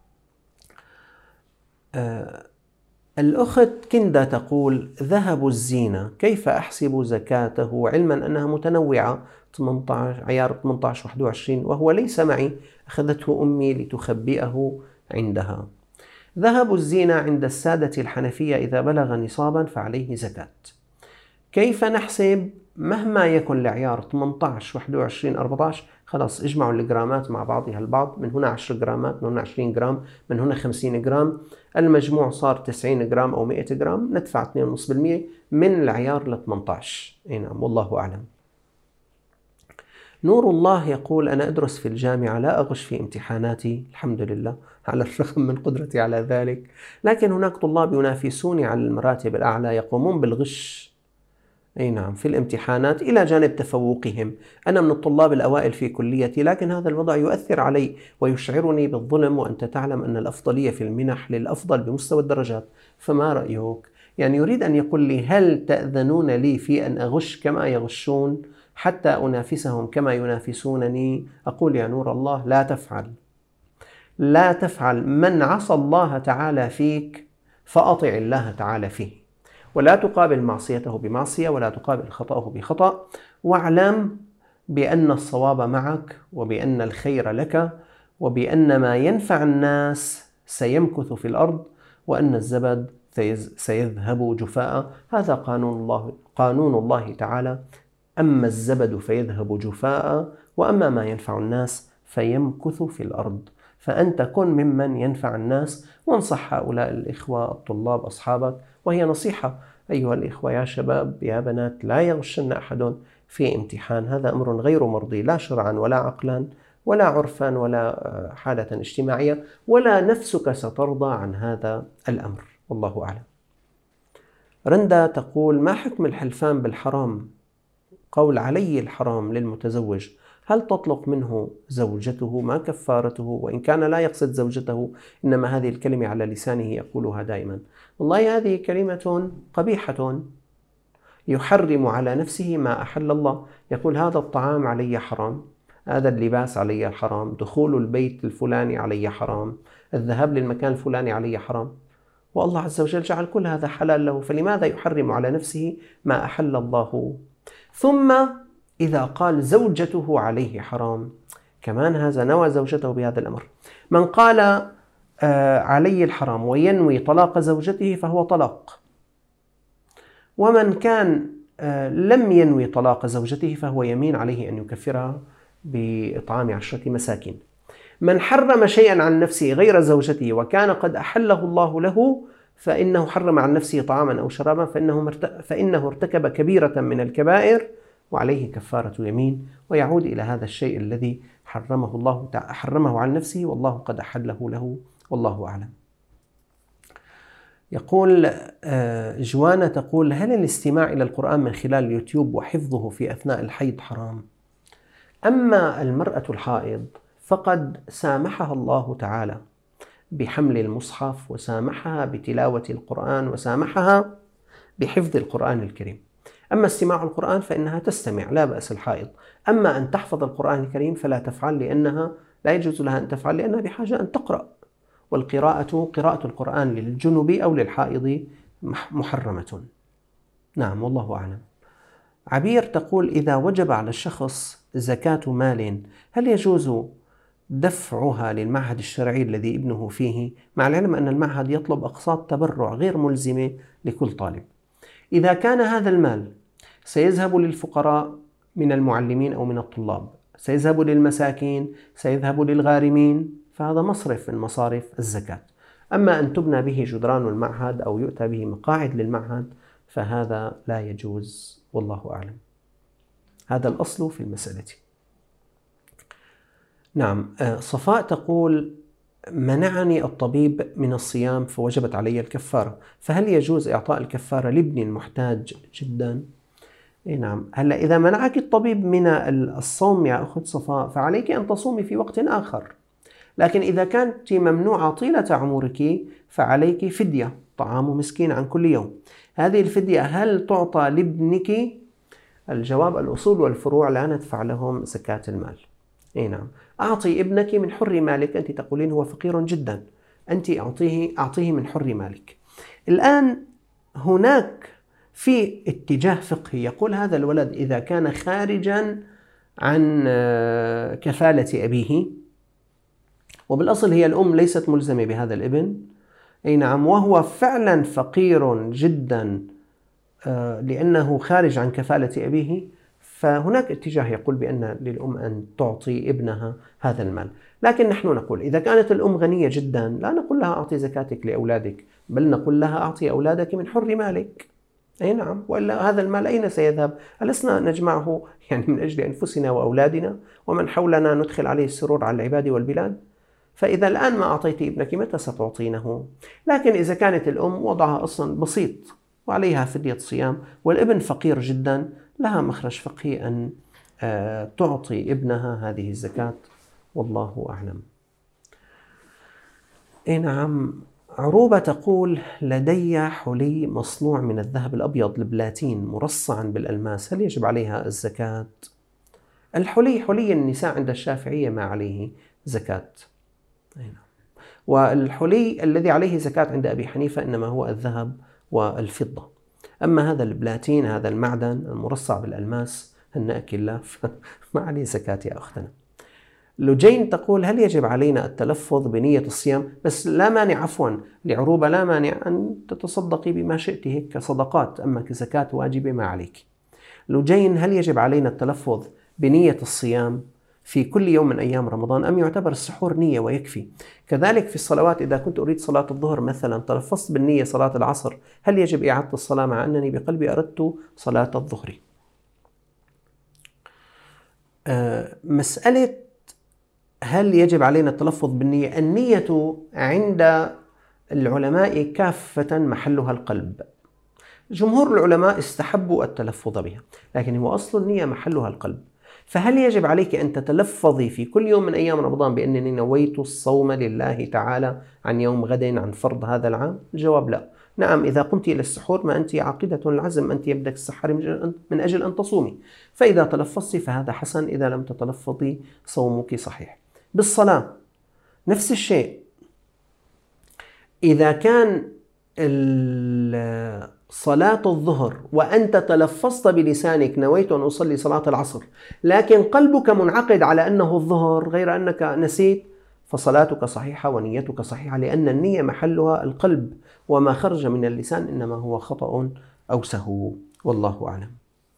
الأخت كندا تقول: ذهب الزينة كيف أحسب زكاته علما أنها متنوعة ثمانية عشر عيار ثمانية عشر واحد وعشرين وهو ليس معي، أخذته أمي لتخبئه عندها. ذهب الزينة عند السادة الحنفية إذا بلغ نصابا فعليه زكاة. كيف نحسب؟ مهما يكن العيار ثمانية عشر واحد وعشرين أربعة عشر، خلاص اجمعوا الجرامات مع بعضها البعض، من هنا عشر جرامات، من هنا عشرين جرام، من هنا خمسين جرام، المجموع صار تسعين جرام أو مئة جرام، ندفع اثنين فاصلة خمسة بالمئة من العيار ل ثمانية عشر. اي نعم، والله أعلم. نور الله يقول: أنا أدرس في الجامعة، لا أغش في امتحاناتي الحمد لله على الرغم من قدرتي على ذلك، لكن هناك طلاب ينافسوني على المراتب الأعلى يقومون بالغش أي نعم في الامتحانات إلى جانب تفوقهم. أنا من الطلاب الأوائل في كليتي، لكن هذا الوضع يؤثر علي ويشعرني بالظلم، وأنت تعلم أن الأفضلية في المنح للأفضل بمستوى الدرجات، فما رأيك؟ يعني يريد أن يقول لي: هل تأذنون لي في أن أغش كما يغشون حتى أنافسهم كما ينافسونني؟ أقول: يا نور الله، لا تفعل، لا تفعل. من عصى الله تعالى فيك فأطع الله تعالى فيه، ولا تقابل معصيته بمعصية ولا تقابل خطأه بخطأ، واعلم بأن الصواب معك وبأن الخير لك وبأن ما ينفع الناس سيمكث في الأرض وأن الزبد سيذهب جفاء. هذا قانون الله قانون الله تعالى: أما الزبد فيذهب جفاء وأما ما ينفع الناس فيمكث في الأرض. فأنت كن ممن ينفع الناس، وانصح هؤلاء الإخوة الطلاب أصحابك، وهي نصيحة أيها الإخوة يا شباب يا بنات: لا يغشن أحد في امتحان، هذا أمر غير مرضي، لا شرعا ولا عقلا ولا عرفا ولا حالة اجتماعية، ولا نفسك سترضى عن هذا الأمر، والله أعلم. رندا تقول: ما حكم الحلفان بالحرام؟ قول علي الحرام للمتزوج، هل تطلق منه زوجته؟ ما كفارته؟ وإن كان لا يقصد زوجته إنما هذه الكلمة على لسانه يقولها دائما. والله هذه كلمة قبيحة، يحرم على نفسه ما أحل الله. يقول: هذا الطعام علي حرام، هذا اللباس علي حرام، دخول البيت الفلاني علي حرام، الذهاب للمكان الفلاني علي حرام، والله عز وجل جعل كل هذا حلال له، فلماذا يحرم على نفسه ما أحل الله؟ ثم إذا قال زوجته عليه حرام، كمان هذا نوى زوجته بهذا الأمر. من قال آه عليه الحرام وينوي طلاق زوجته فهو طلاق، ومن كان آه لم ينوي طلاق زوجته فهو يمين عليه أن يكفرها بإطعام عشرة مساكين. من حرم شيئا عن نفسه غير زوجته وكان قد أحله الله له فإنه حرم عن نفسه طعاما أو شرابا، فإنه, فإنه ارتكب كبيرة من الكبائر وعليه كفارة يمين، ويعود إلى هذا الشيء الذي حرمه الله حرمه عن نفسه والله قد أحله له، والله أعلم. يقول جوانا تقول: هل الاستماع إلى القرآن من خلال اليوتيوب وحفظه في أثناء الحيض حرام؟ أما المرأة الحائض فقد سامحها الله تعالى بحمل المصحف، وسامحها بتلاوة القرآن، وسامحها بحفظ القرآن الكريم. أما استماع القرآن فإنها تستمع، لا بأس الحائض. أما أن تحفظ القرآن الكريم فلا تفعل، لأنها لا يجوز لها أن تفعل، لأنها بحاجة أن تقرأ، والقراءة قراءة القرآن للجنب أو للحائض محرمة. نعم، والله أعلم. عبير تقول: إذا وجب على الشخص زكاة مال هل يجوز دفعها للمعهد الشرعي الذي ابنه فيه، مع العلم أن المعهد يطلب أقساط تبرع غير ملزمة لكل طالب؟ إذا كان هذا المال سيذهب للفقراء من المعلمين أو من الطلاب، سيذهب للمساكين، سيذهب للغارمين، فهذا مصرف من مصارف الزكاة. أما أن تبنى به جدران المعهد أو يؤتى به مقاعد للمعهد فهذا لا يجوز والله أعلم. هذا الأصل في المسألة. نعم. صفاء تقول: منعني الطبيب من الصيام فوجبت علي الكفارة، فهل يجوز إعطاء الكفارة لابني المحتاج جدا؟ إيه نعم. هلا إذا منعك الطبيب من الصوم يا أخت صفاء فعليك أن تصومي في وقت آخر، لكن إذا كانت ممنوعة طيلة عمرك فعليك فدية طعام مسكين عن كل يوم. هذه الفدية هل تعطى لابنك؟ الجواب: الأصول والفروع لا ندفع لهم زكاة المال. إيه نعم. أعطي ابنك من حر مالك، أنت تقولين هو فقير جدا، أنت أعطيه أعطيه من حر مالك. الآن هناك في اتجاه فقهي يقول هذا الولد إذا كان خارجا عن كفالة أبيه، وبالأصل هي الأم ليست ملزمة بهذا الابن، أي نعم، وهو فعلا فقير جدا لأنه خارج عن كفالة أبيه، فهناك اتجاه يقول بأن للأم أن تعطي ابنها هذا المال. لكن نحن نقول إذا كانت الأم غنية جدا لا نقول لها أعطي زكاتك لأولادك، بل نقول لها أعطي أولادك من حر مالك. أي نعم، وإلا هذا المال أين سيذهب؟ ألسنا نجمعه يعني من أجل أنفسنا وأولادنا ومن حولنا ندخل عليه السرور على العباد والبلاد؟ فإذا الآن ما أعطيت ابنك متى ستعطينه؟ لكن إذا كانت الأم وضعها أصلا بسيط وعليها فدية صيام والابن فقير جدا، لها مخرج فقهي أن تعطي ابنها هذه الزكاة والله أعلم. إيه نعم. عروبة تقول: لدي حلي مصنوع من الذهب الأبيض البلاتين مرصعا بالألماس، هل يجب عليها الزكاة؟ الحلي حلي النساء عند الشافعية ما عليه زكاة. أي نعم. والحلي الذي عليه زكاة عند أبي حنيفة إنما هو الذهب والفضة. أما هذا البلاتين، هذا المعدن المرصع بالألماس، هنأك الله فما عليه زكاة يا أختنا. لجين تقول: هل يجب علينا التلفظ بنية الصيام؟ بس لا مانع، عفوا لعروبة، لا مانع أن تتصدقي بما شئت هيك كصدقات، أما كزكاة واجبة ما عليك. لجين: هل يجب علينا التلفظ بنية الصيام في كل يوم من أيام رمضان أم يعتبر السحور نية ويكفي؟ كذلك في الصلوات، إذا كنت أريد صلاة الظهر مثلا تلفظت بالنية صلاة العصر، هل يجب إعادة الصلاة مع أنني بقلبي أردت صلاة الظهر؟ أه مسألة هل يجب علينا التلفظ بالنية؟ النية عند العلماء كافة محلها القلب. جمهور العلماء استحبوا التلفظ بها، لكن هو أصل النية محلها القلب. فهل يجب عليك أن تتلفظي في كل يوم من أيام رمضان بأنني نويت الصوم لله تعالى عن يوم غد عن فرض هذا العام؟ الجواب لا. نعم، إذا قمت إلى السحور ما أنت عقيدة العزم، أنت يبدأ السحر من أجل أن تصومي، فإذا تلفظتي فهذا حسن، إذا لم تتلفظي صومك صحيح. بالصلاة نفس الشيء، إذا كان صلاة الظهر وأنت تلفظت بلسانك نويت أن أصلي صلاة العصر، لكن قلبك منعقد على أنه الظهر غير أنك نسيت، فصلاتك صحيحة ونيتك صحيحة، لأن النية محلها القلب، وما خرج من اللسان إنما هو خطأ أو سهو والله أعلم.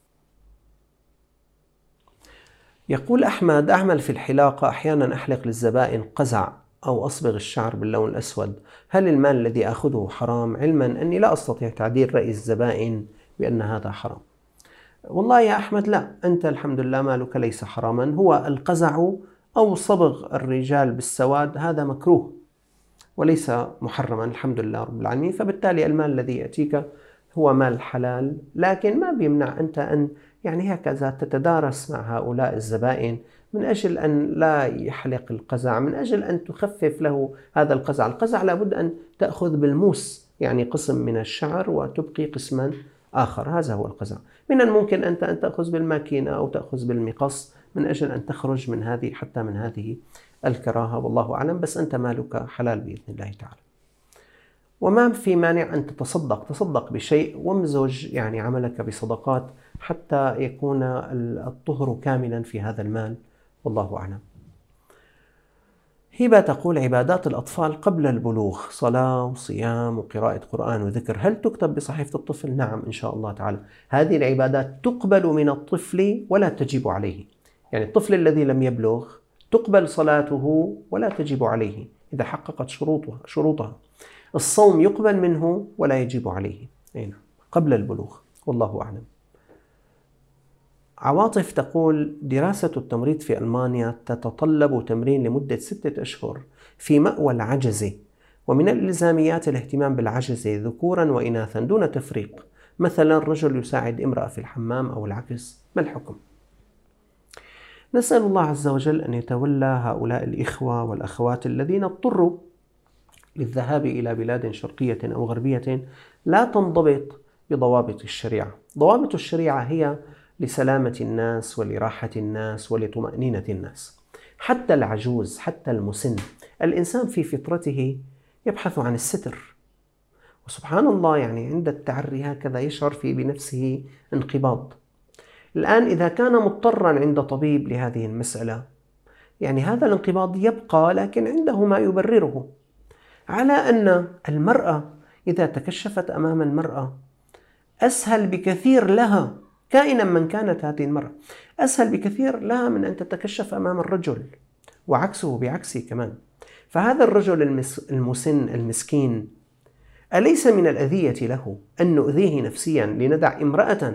يقول أحمد: أعمل في الحلاقة، أحيانا أحلق للزبائن قزع أو أصبغ الشعر باللون الأسود، هل المال الذي أخذه حرام؟ علما أني لا أستطيع تعديل رأي الزبائن بأن هذا حرام. والله يا أحمد لا، أنت الحمد لله مالك ليس حراما، هو القزع أو صبغ الرجال بالسواد هذا مكروه وليس محرما الحمد لله رب العالمين، فبالتالي المال الذي يأتيك هو مال حلال، لكن ما بيمنع أنت أن يعني هكذا تتدارس مع هؤلاء الزبائن من أجل أن لا يحلق القزع، من أجل أن تخفف له هذا القزع. القزع لابد أن تأخذ بالموس، يعني قسم من الشعر وتبقي قسما آخر، هذا هو القزع. من الممكن أنت أن تأخذ بالماكينة أو تأخذ بالمقص من أجل أن تخرج من هذه حتى من هذه الكراهة والله أعلم، بس أنت مالك حلال بإذن الله تعالى. وما في مانع أن تتصدق، تصدق بشيء وامزج يعني عملك بصدقات حتى يكون الطهر كاملا في هذا المال والله أعلم. هبة تقول: عبادات الأطفال قبل البلوغ صلاة وصيام وقراءة قرآن وذكر، هل تكتب بصحيفة الطفل؟ نعم إن شاء الله تعالى. هذه العبادات تقبل من الطفل ولا تجب عليه، يعني الطفل الذي لم يبلغ تقبل صلاته ولا تجب عليه إذا حققت شروطها شروطها. الصوم يقبل منه ولا يجب عليه. أي نعم. قبل البلوغ، والله أعلم. عواطف تقول: دراسة التمريض في ألمانيا تتطلب تمرين لمدة ستة أشهر في مأوى العجزة، ومن الإلزاميات الاهتمام بالعجزة ذكورا وإناثا دون تفريق، مثلا رجل يساعد امرأة في الحمام أو العكس، ما الحكم؟ نسأل الله عز وجل أن يتولى هؤلاء الإخوة والأخوات الذين اضطروا للذهاب إلى بلاد شرقية أو غربية لا تنضبط بضوابط الشريعة. ضوابط الشريعة هي لسلامة الناس ولراحة الناس ولطمأنينة الناس. حتى العجوز، حتى المسن، الإنسان في فطرته يبحث عن الستر، وسبحان الله يعني عند التعري هكذا يشعر في بنفسه انقباض. الآن إذا كان مضطرا عند طبيب لهذه المسألة، يعني هذا الانقباض يبقى، لكن عنده ما يبرره، على أن المرأة إذا تكشفت أمام المرأة أسهل بكثير لها، كائنا من كانت هذه المرأة، أسهل بكثير لها من أن تتكشف أمام الرجل، وعكسه بعكسه كمان. فهذا الرجل المسن المسكين أليس من الأذية له أن نؤذيه نفسيا لندع امرأة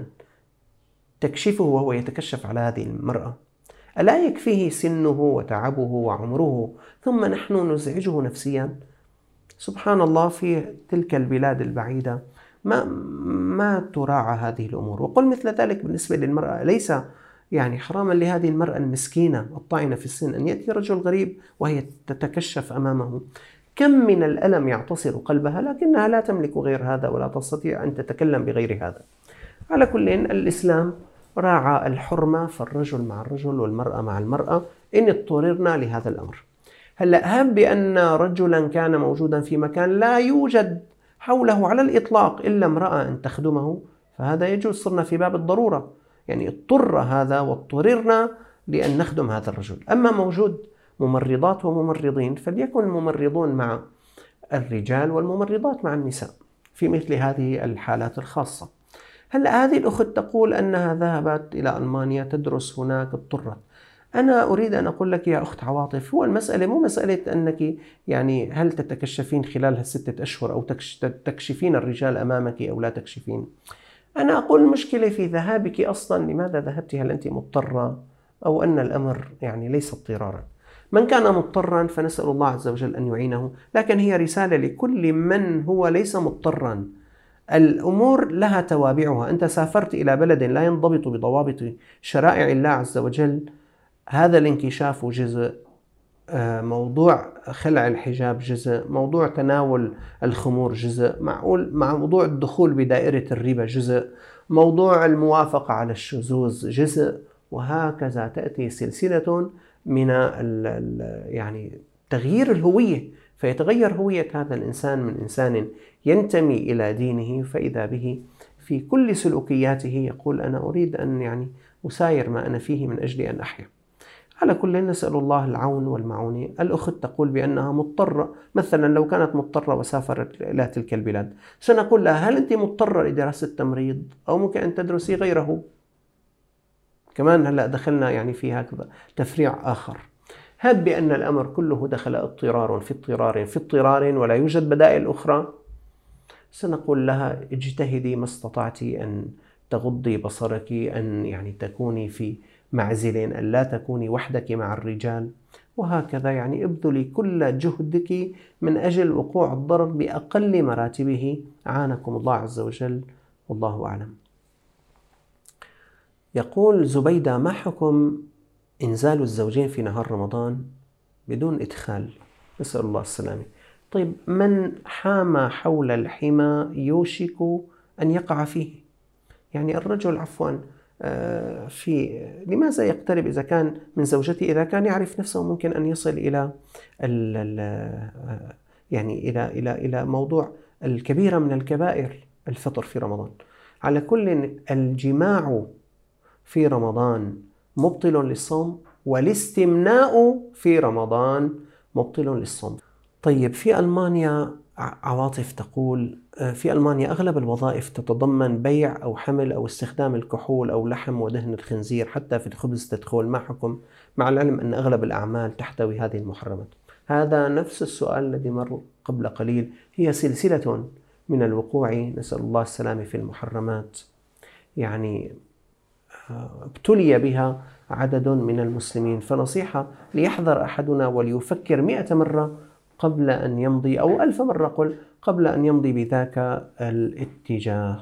تكشفه وهو يتكشف على هذه المرأة؟ ألا يكفيه سنه وتعبه وعمره ثم نحن نزعجه نفسيا؟ سبحان الله، في تلك البلاد البعيدة ما ما تراعى هذه الأمور. وقل مثل ذلك بالنسبة للمرأة، ليس يعني حراما لهذه المرأة المسكينة الطاعنة في السن أن يأتي رجل غريب وهي تتكشف أمامه؟ كم من الألم يعتصر قلبها، لكنها لا تملك غير هذا ولا تستطيع أن تتكلم بغير هذا. على كل، الإسلام راعى الحرمة، فالرجل مع الرجل والمرأة مع المرأة إن اضطررنا لهذا الأمر. هلأ هب بأن رجلا كان موجودا في مكان لا يوجد حوله على الإطلاق إلا امرأة أن تخدمه، فهذا يجوز، صرنا في باب الضرورة، يعني اضطر هذا واضطررنا لأن نخدم هذا الرجل. أما موجود ممرضات وممرضين، فليكن الممرضون مع الرجال والممرضات مع النساء في مثل هذه الحالات الخاصة. هلأ هذه الأخت تقول أنها ذهبت إلى ألمانيا تدرس هناك، اضطرت. أنا أريد أن أقول لك يا أخت عواطف، هو المسألة مو مسألة أنك يعني هل تتكشفين خلال هالستة أشهر أو تكشفين الرجال أمامك أو لا تكشفين. أنا أقول المشكلة في ذهابك أصلا، لماذا ذهبت؟ هل أنت مضطرة أو أن الأمر يعني ليس اضطرارا؟ من كان مضطرا فنسأل الله عز وجل أن يعينه، لكن هي رسالة لكل من هو ليس مضطرا. الأمور لها توابعها. أنت سافرت إلى بلد لا ينضبط بضوابط شرائع الله عز وجل، هذا الانكشاف جزء، موضوع خلع الحجاب جزء، موضوع تناول الخمور جزء، معقول مع موضوع الدخول بدائرة الربا جزء، موضوع الموافقة على الشذوذ جزء، وهكذا تأتي سلسلة من يعني تغيير الهوية، فيتغير هوية هذا الإنسان من إنسان ينتمي إلى دينه، فإذا به في كل سلوكياته يقول أنا أريد أن يعني أساير ما أنا فيه من أجل أن أحيا. على كل، نسأل الله العون والمعونة. الأخت تقول بأنها مضطرة، مثلا لو كانت مضطرة وسافرت إلى تلك البلاد، سنقول لها هل أنت مضطرة لدراسة التمريض أو ممكن أن تدرسي غيره؟ كمان هلأ دخلنا يعني في هكذا تفريع آخر. هب بأن الأمر كله دخل اضطرار في اضطرار في اضطرار ولا يوجد بدائل أخرى، سنقول لها اجتهدي ما استطعت أن تغضي بصرك، أن يعني تكوني في معزل، أن لا تكوني وحدك مع الرجال، وهكذا يعني ابذلي كل جهدك من أجل وقوع الضرر بأقل مراتبه، عانكم الله عز وجل، والله أعلم. يقول زبيدة: ما حكم إنزال الزوجين في نهار رمضان بدون إدخال؟ نسأل الله السلامة. طيب، من حام حول الحمى يوشك أن يقع فيه. يعني الرجل عفوا في لماذا يقترب إذا كان من زوجته، إذا كان يعرف نفسه ممكن أن يصل إلى يعني إلى إلى إلى موضوع الكبيرة من الكبائر، الفطر في رمضان. على كل، الجماع في رمضان مبطل للصوم، والاستمناء في رمضان مبطل للصوم. طيب، في ألمانيا عواطف تقول في ألمانيا أغلب الوظائف تتضمن بيع أو حمل أو استخدام الكحول أو لحم ودهن الخنزير، حتى في الخبز تدخل، ما حكم؟ مع العلم أن أغلب الأعمال تحتوي هذه المحرمات. هذا نفس السؤال الذي مر قبل قليل، هي سلسلة من الوقوع، نسأل الله السلامة، في المحرمات. يعني ابتلي بها عدد من المسلمين. فنصيحة ليحذر أحدنا وليفكر مئة مرة قبل أن يمضي، أو ألف مرة قل قبل أن يمضي بذاك الاتجاه.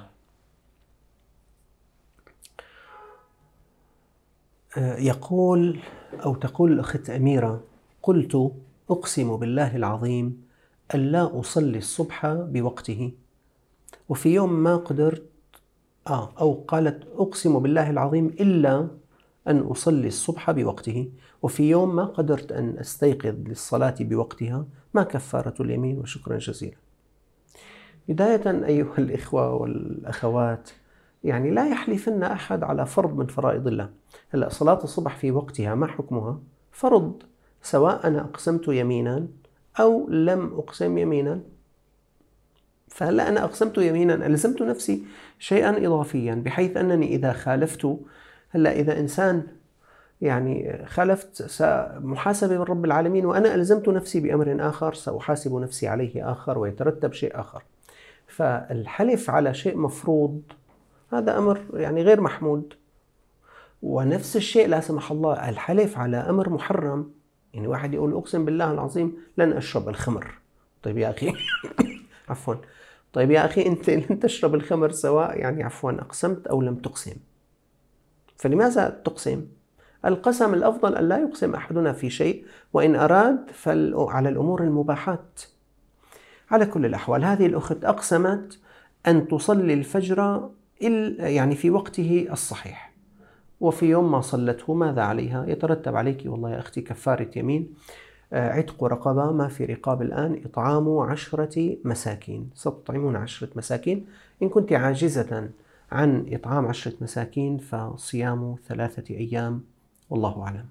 يقول أو تقول الأخت أميرة: قلت أقسم بالله العظيم ألا أصلي الصبح بوقته، وفي يوم ما قدرت آه أو قالت أقسم بالله العظيم إلا أن أصلي الصبح بوقته، وفي يوم ما قدرت أن أستيقظ للصلاة بوقتها، ما كفارة اليمين؟ وشكرا جزيلا. بداية أيها الإخوة والأخوات، يعني لا يحلفن أحد على فرض من فرائض الله. هلأ صلاة الصبح في وقتها ما حكمها؟ فرض، سواء أنا أقسمت يمينا أو لم أقسم يمينا. فهلأ أنا أقسمت يمينا، ألزمت نفسي شيئا إضافيا، بحيث أنني إذا خالفت، هلأ إذا إنسان يعني خالفت محاسبة من رب العالمين، وأنا ألزمت نفسي بأمر آخر سأحاسب نفسي عليه آخر ويترتب شيء آخر. فالحلف على شيء مفروض هذا أمر يعني غير محمود. ونفس الشيء لا سمح الله الحلف على أمر محرم، يعني واحد يقول أقسم بالله العظيم لن أشرب الخمر. طيب يا أخي عفوا طيب يا أخي أنت لن تشرب الخمر، سواء يعني عفوا أقسمت أو لم تقسم، فلماذا تقسم؟ القسم الأفضل أن لا يقسم أحدنا في شيء، وإن أراد فعلى الأمور المباحات. على كل الأحوال هذه الأخت أقسمت أن تصلي الفجر يعني في وقته الصحيح، وفي يوم ما صلته ماذا عليها؟ يترتب عليك والله يا أختي كفارة يمين، عتق رقبة، ما في رقاب الآن إطعام عشرة مساكين، ستطعمون عشرة مساكين. إن كنت عاجزة عن إطعام عشرة مساكين فصيام ثلاثة أيام، والله أعلم.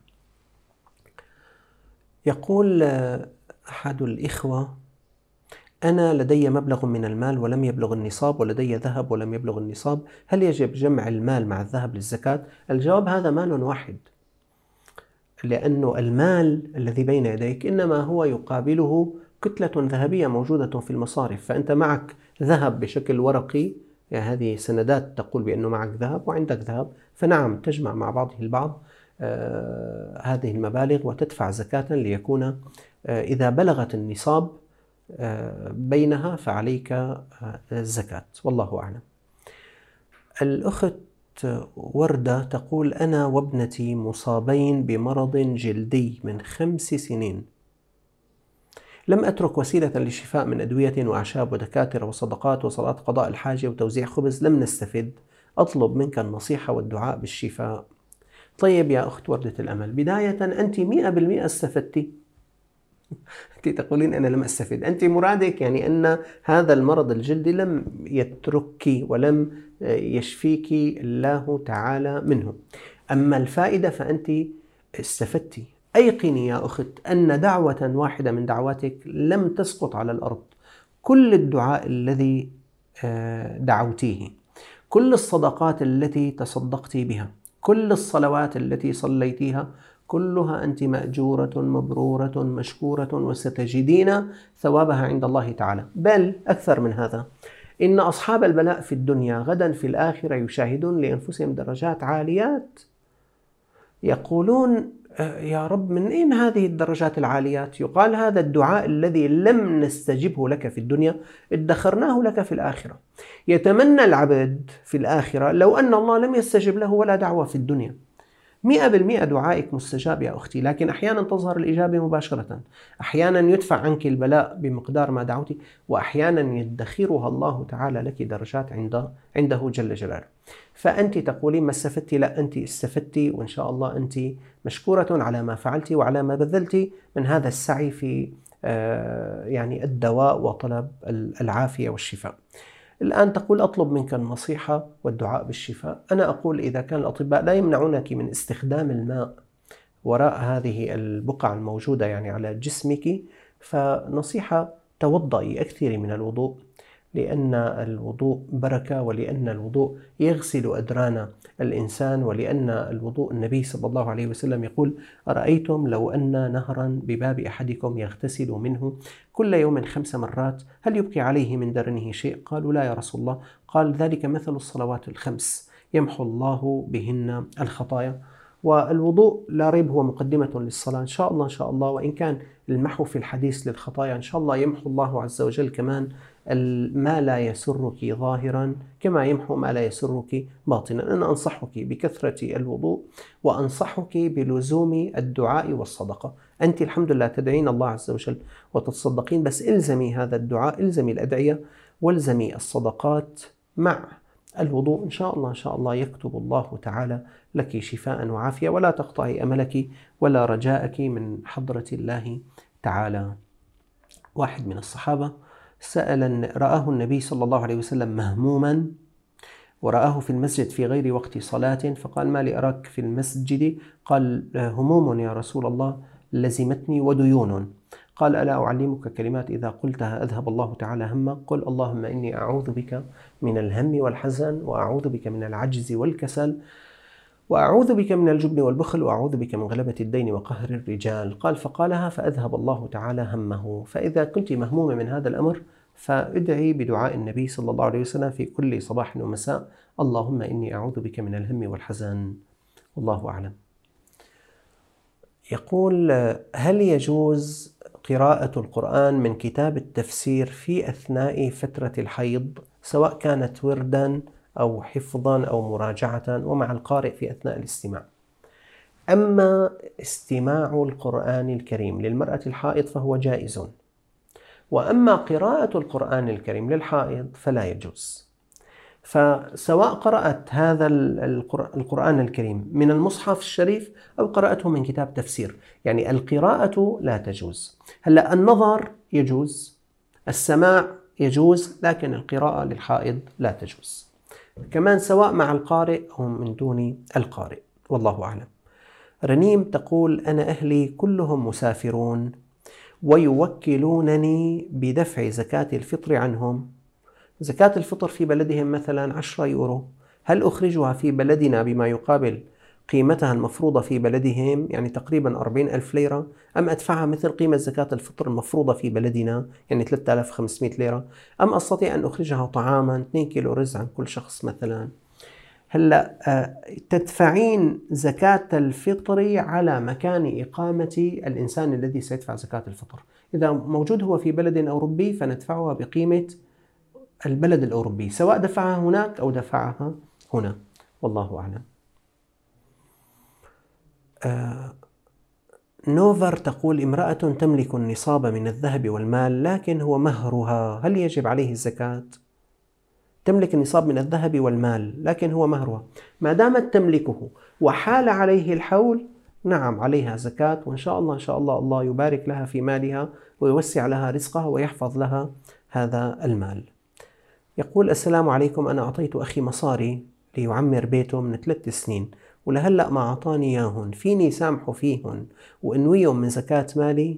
يقول أحد الإخوة: أنا لدي مبلغ من المال ولم يبلغ النصاب، ولدي ذهب ولم يبلغ النصاب، هل يجب جمع المال مع الذهب للزكاة؟ الجواب: هذا مال واحد، لأن المال الذي بين يديك إنما هو يقابله كتلة ذهبية موجودة في المصارف. فأنت معك ذهب بشكل ورقي، يعني هذه سندات تقول بأنه معك ذهب وعندك ذهب، فنعم تجمع مع بعضه البعض آه هذه المبالغ وتدفع زكاة، ليكون آه إذا بلغت النصاب آه بينها فعليك آه الزكاة، والله أعلم. الأخت وردة تقول: أنا وابنتي مصابين بمرض جلدي من خمس سنين، لم أترك وسيلة للشفاء من أدوية وأعشاب ودكاترة وصدقات وصلاة قضاء الحاجة وتوزيع خبز، لم نستفد، أطلب منك النصيحة والدعاء بالشفاء. طيب يا أخت وردة الأمل، بداية أنت مئة بالمئة استفدتي. أنت تقولين أنا لم أستفد، أنت مرادك يعني أن هذا المرض الجلدي لم يتركك ولم يشفيك الله تعالى منه. أما الفائدة فأنت استفدتي. أيقني يا أخت أن دعوة واحدة من دعواتك لم تسقط على الأرض. كل الدعاء الذي دعوتيه، كل الصدقات التي تصدقت بها، كل الصلوات التي صليتيها، كلها أنت مأجورة مبرورة مشكورة، وستجدين ثوابها عند الله تعالى. بل أكثر من هذا، إن أصحاب البلاء في الدنيا غدا في الآخرة يشاهدون لأنفسهم درجات عاليات، يقولون يا رب من أين هذه الدرجات العاليات؟ يقال هذا الدعاء الذي لم نستجبه لك في الدنيا ادخرناه لك في الآخرة. يتمنى العبد في الآخرة لو أن الله لم يستجب له ولا دعوة في الدنيا. مئة بالمئة دعائك مستجاب يا أختي، لكن أحيانا تظهر الإجابة مباشرة، أحيانا يدفع عنك البلاء بمقدار ما دعوتي، وأحيانا يدخرها الله تعالى لك درجات عند عنده جل جلاله. فأنت تقولين ما استفدتي، لا أنت استفدتي، وإن شاء الله أنت مشكورة على ما فعلتي وعلى ما بذلتي من هذا السعي في يعني الدواء وطلب العافية والشفاء. الآن تقول أطلب منك النصيحة والدعاء بالشفاء. أنا أقول إذا كان الأطباء لا يمنعونك من استخدام الماء وراء هذه البقع الموجودة يعني على جسمك، فنصيحة توضئي، أكثري من الوضوء، لأن الوضوء بركة، ولأن الوضوء يغسل أدران الإنسان، ولأن الوضوء النبي صلى الله عليه وسلم يقول: أرأيتم لو أن نهرا بباب أحدكم يغتسل منه كل يوم خمس مرات هل يبقي عليه من درنه شيء؟ قالوا: لا يا رسول الله. قال: ذلك مثل الصلوات الخمس يمحو الله بهن الخطايا. والوضوء لا ريب هو مقدمة للصلاة إن شاء الله إن شاء الله. وإن كان المحو في الحديث للخطايا، إن شاء الله يمحو الله عز وجل كمان ما لا يسرك ظاهرا كما يمحو ما لا يسرك باطنا. أنا أنصحك بكثرة الوضوء، وأنصحك بلزوم الدعاء والصدقة. أنت الحمد لله تدعين الله عز وجل وتتصدقين، بس إلزمي هذا الدعاء، إلزمي الأدعية، والزمي الصدقات مع الوضوء. إن شاء الله إن شاء الله يكتب الله تعالى لك شفاء وعافية، ولا تقطعي أملك ولا رجاءك من حضرة الله تعالى. واحد من الصحابة سأل، رآه النبي صلى الله عليه وسلم مهموما، ورآه في المسجد في غير وقت صلاة، فقال: ما لي أراك في المسجد؟ قال: هموم يا رسول الله لزمتني وديون. قال: ألا أعلمك كلمات إذا قلتها أذهب الله تعالى همك؟ قل: اللهم إني أعوذ بك من الهم والحزن، وأعوذ بك من العجز والكسل، وأعوذ بك من الجبن والبخل، وأعوذ بك من غلبة الدين وقهر الرجال. قال: فقالها فأذهب الله تعالى همه. فإذا كنت مهمومة من هذا الأمر فادعي بدعاء النبي صلى الله عليه وسلم في كل صباح ومساء: اللهم إني أعوذ بك من الهم والحزن. والله أعلم. يقول: هل يجوز قراءة القرآن من كتاب التفسير في أثناء فترة الحيض، سواء كانت وردا أو حفظا أو مراجعة، ومع القارئ في أثناء الاستماع؟ أما استماع القرآن الكريم للمرأة الحائض فهو جائز، وأما قراءة القرآن الكريم للحائض فلا يجوز. فسواء قرأت هذا القرآن الكريم من المصحف الشريف أو قرأته من كتاب تفسير، يعني القراءة لا تجوز. هلأ النظر يجوز، السماع يجوز، لكن القراءة للحائض لا تجوز. كمان سواء مع القارئ أو من دون القارئ، والله أعلم. رنيم تقول: أنا أهلي كلهم مسافرون ويوكلونني بدفع زكاة الفطر عنهم. زكاة الفطر في بلدهم مثلا عشرة يورو، هل أخرجها في بلدنا بما يقابل قيمتها المفروضة في بلدهم، يعني تقريبا أربعين ألف ليرة، أم أدفعها مثل قيمة زكاة الفطر المفروضة في بلدنا يعني ثلاثة آلاف وخمسمئة ليرة، أم أستطيع أن أخرجها طعاما اثنين كيلو رز عن كل شخص مثلا؟ هلا تدفعين زكاة الفطر على مكان إقامة الإنسان الذي سيدفع زكاة الفطر. إذا موجود هو في بلد أوروبي فندفعها بقيمة البلد الأوروبي، سواء دفعها هناك أو دفعها هنا، والله أعلم. آه نوفر تقول: امرأة تملك النصاب من الذهب والمال لكن هو مهرها، هل يجب عليه الزكاة؟ تملك النصاب من الذهب والمال لكن هو مهرها، ما دامت تملكه وحال عليه الحول نعم عليها زكاة، وإن شاء الله إن شاء الله الله يبارك لها في مالها ويوسع لها رزقها ويحفظ لها هذا المال. يقول: السلام عليكم، أنا أعطيت أخي مصاري ليعمر بيته من ثلاث سنين، ولهلأ ما أعطاني إياهن، فيني سامحه فيهن وإنويهم من زكاة مالي؟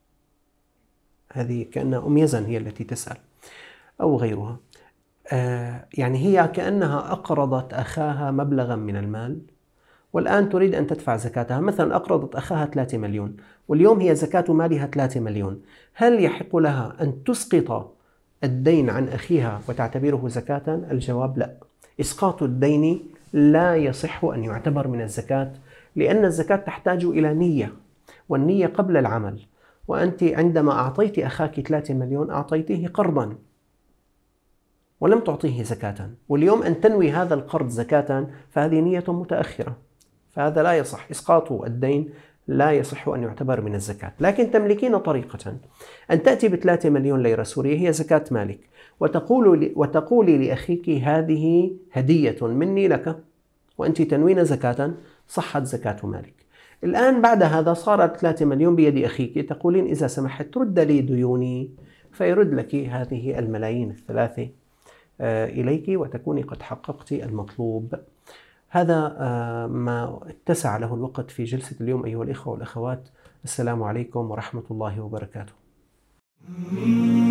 هذه كأنها أم يزن هي التي تسأل أو غيرها. آه يعني هي كأنها أقرضت أخاها مبلغا من المال والآن تريد أن تدفع زكاتها. مثلا أقرضت أخاها ثلاثة مليون واليوم هي زكاة مالها ثلاثة مليون، هل يحق لها أن تسقط الدين عن أخيها وتعتبره زكاة؟ الجواب لا. إسقاط الدين لا يصح أن يعتبر من الزكاة، لأن الزكاة تحتاج إلى نية، والنية قبل العمل. وأنت عندما أعطيت أخاك ثلاثة مليون أعطيته قرضا ولم تعطيه زكاة، واليوم أن تنوي هذا القرض زكاة فهذه نية متأخرة، فهذا لا يصح. إسقاط الدين لا يصح أن يعتبر من الزكاة. لكن تملكين طريقة أن تأتي بثلاثة مليون ليرة سورية هي زكاة مالك، وتقول وتقولي لأخيك: هذه هدية مني لك، وأنت تنوين زكاة، صحت زكاة مالك. الآن بعد هذا صارت ثلاثة مليون بيد أخيك، تقولين: إذا سمحت رد لي ديوني، فيرد لك هذه الملايين الثلاثة إليك وتكوني قد حققت المطلوب. هذا ما اتسع له الوقت في جلسة اليوم أيها الإخوة والأخوات. السلام عليكم ورحمة الله وبركاته.